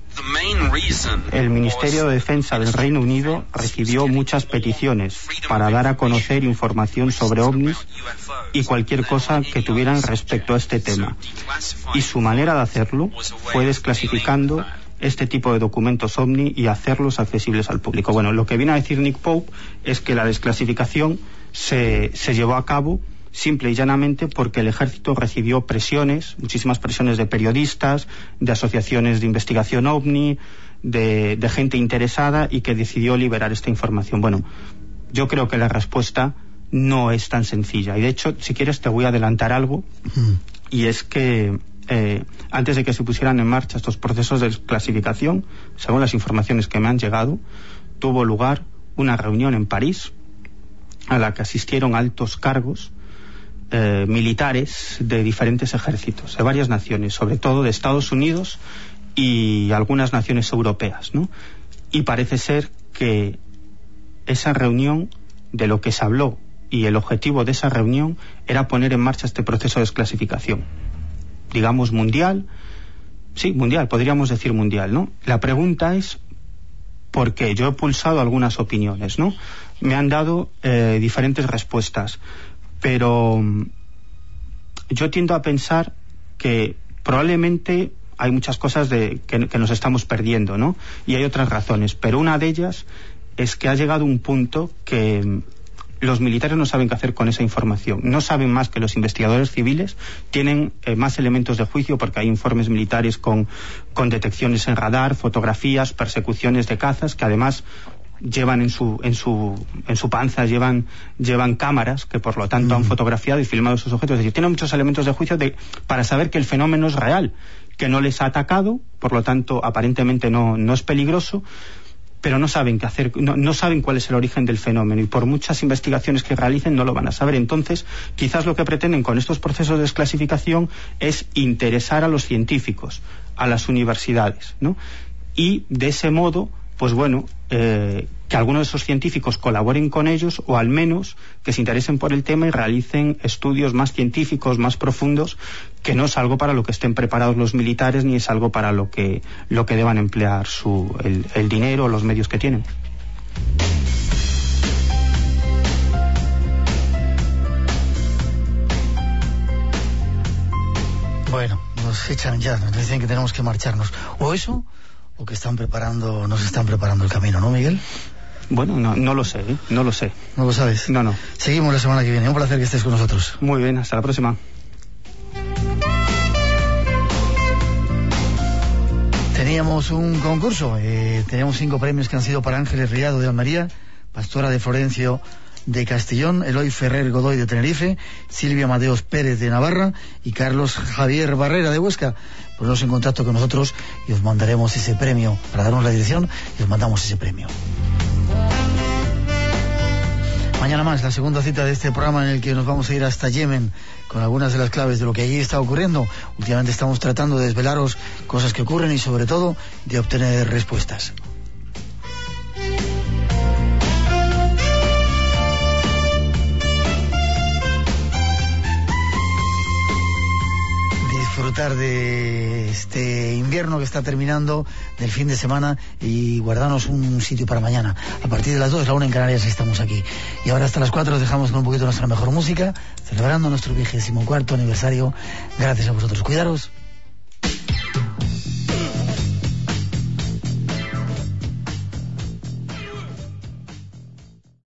El Ministerio de Defensa del Reino Unido recibió muchas peticiones para dar a conocer información sobre ovnis y cualquier cosa que tuvieran respecto a este tema. Y su manera de hacerlo fue desclasificando este tipo de documentos ovni y hacerlos accesibles al público. Bueno, lo que viene a decir Nick Pope es que la desclasificación se llevó a cabo simple y llanamente porque el ejército recibió muchísimas presiones de periodistas, de asociaciones de investigación ovni, de gente interesada y que decidió liberar esta información. Bueno, yo creo que la respuesta no es tan sencilla y de hecho, si quieres, te voy a adelantar algo y es que antes de que se pusieran en marcha estos procesos de desclasificación, según las informaciones que me han llegado, tuvo lugar una reunión en París a la que asistieron altos cargos militares de diferentes ejércitos, de varias naciones, sobre todo de Estados Unidos y algunas naciones europeas, ¿no? Y parece ser que esa reunión, de lo que se habló y el objetivo de esa reunión era poner en marcha este proceso de desclasificación, digamos mundial, podríamos decir mundial, ¿no? La pregunta es ¿por qué? Yo he pulsado algunas opiniones, ¿no? Me han dado diferentes respuestas, pero yo tiendo a pensar que probablemente hay muchas cosas que nos estamos perdiendo, ¿no? Y hay otras razones, pero una de ellas es que ha llegado un punto que los militares no saben qué hacer con esa información. No saben más que los investigadores civiles, tienen más elementos de juicio porque hay informes militares con detecciones en radar, fotografías, persecuciones de cazas, que además llevan en su panza llevan cámaras que por lo tanto han fotografiado y filmado esos objetos. Es decir, tienen muchos elementos de juicio para saber que el fenómeno es real, que no les ha atacado, por lo tanto aparentemente no es peligroso, pero no saben qué hacer, no saben cuál es el origen del fenómeno y por muchas investigaciones que realicen no lo van a saber. Entonces quizás lo que pretenden con estos procesos de desclasificación es interesar a los científicos, a las universidades, ¿no? Y de ese modo, pues bueno, que algunos de esos científicos colaboren con ellos o al menos que se interesen por el tema y realicen estudios más científicos, más profundos, que no es algo para lo que estén preparados los militares ni es algo para lo que deban emplear el dinero o los medios que tienen. Bueno, nos echan ya, nos dicen que tenemos que marcharnos. O eso, o que nos están preparando el camino, ¿no, Miguel? Bueno, no lo sé, no lo sé. ¿No lo sabes? No. Seguimos la semana que viene. Un placer que estés con nosotros. Muy bien, hasta la próxima. Teníamos un concurso, teníamos 5 premios que han sido para Ángeles Riado de Almería, Pastora de Florencio de Castellón, Eloy Ferrer Godoy de Tenerife, Silvia Mateos Pérez de Navarra y Carlos Javier Barrera de Huesca. Poneros en contacto con nosotros y os mandaremos ese premio, para darnos la dirección y os mandamos ese premio. Mañana más, la segunda cita de este programa en el que nos vamos a ir hasta Yemen con algunas de las claves de lo que allí está ocurriendo. Últimamente estamos tratando de desvelaros cosas que ocurren y sobre todo de obtener respuestas. Disfrutar de este invierno que está terminando, del fin de semana, y guardarnos un sitio para mañana. A partir de las 2, la 1 en Canarias estamos aquí. Y ahora hasta las 4 os dejamos con un poquito de nuestra mejor música, celebrando nuestro 24º aniversario. Gracias a vosotros. Cuidaros.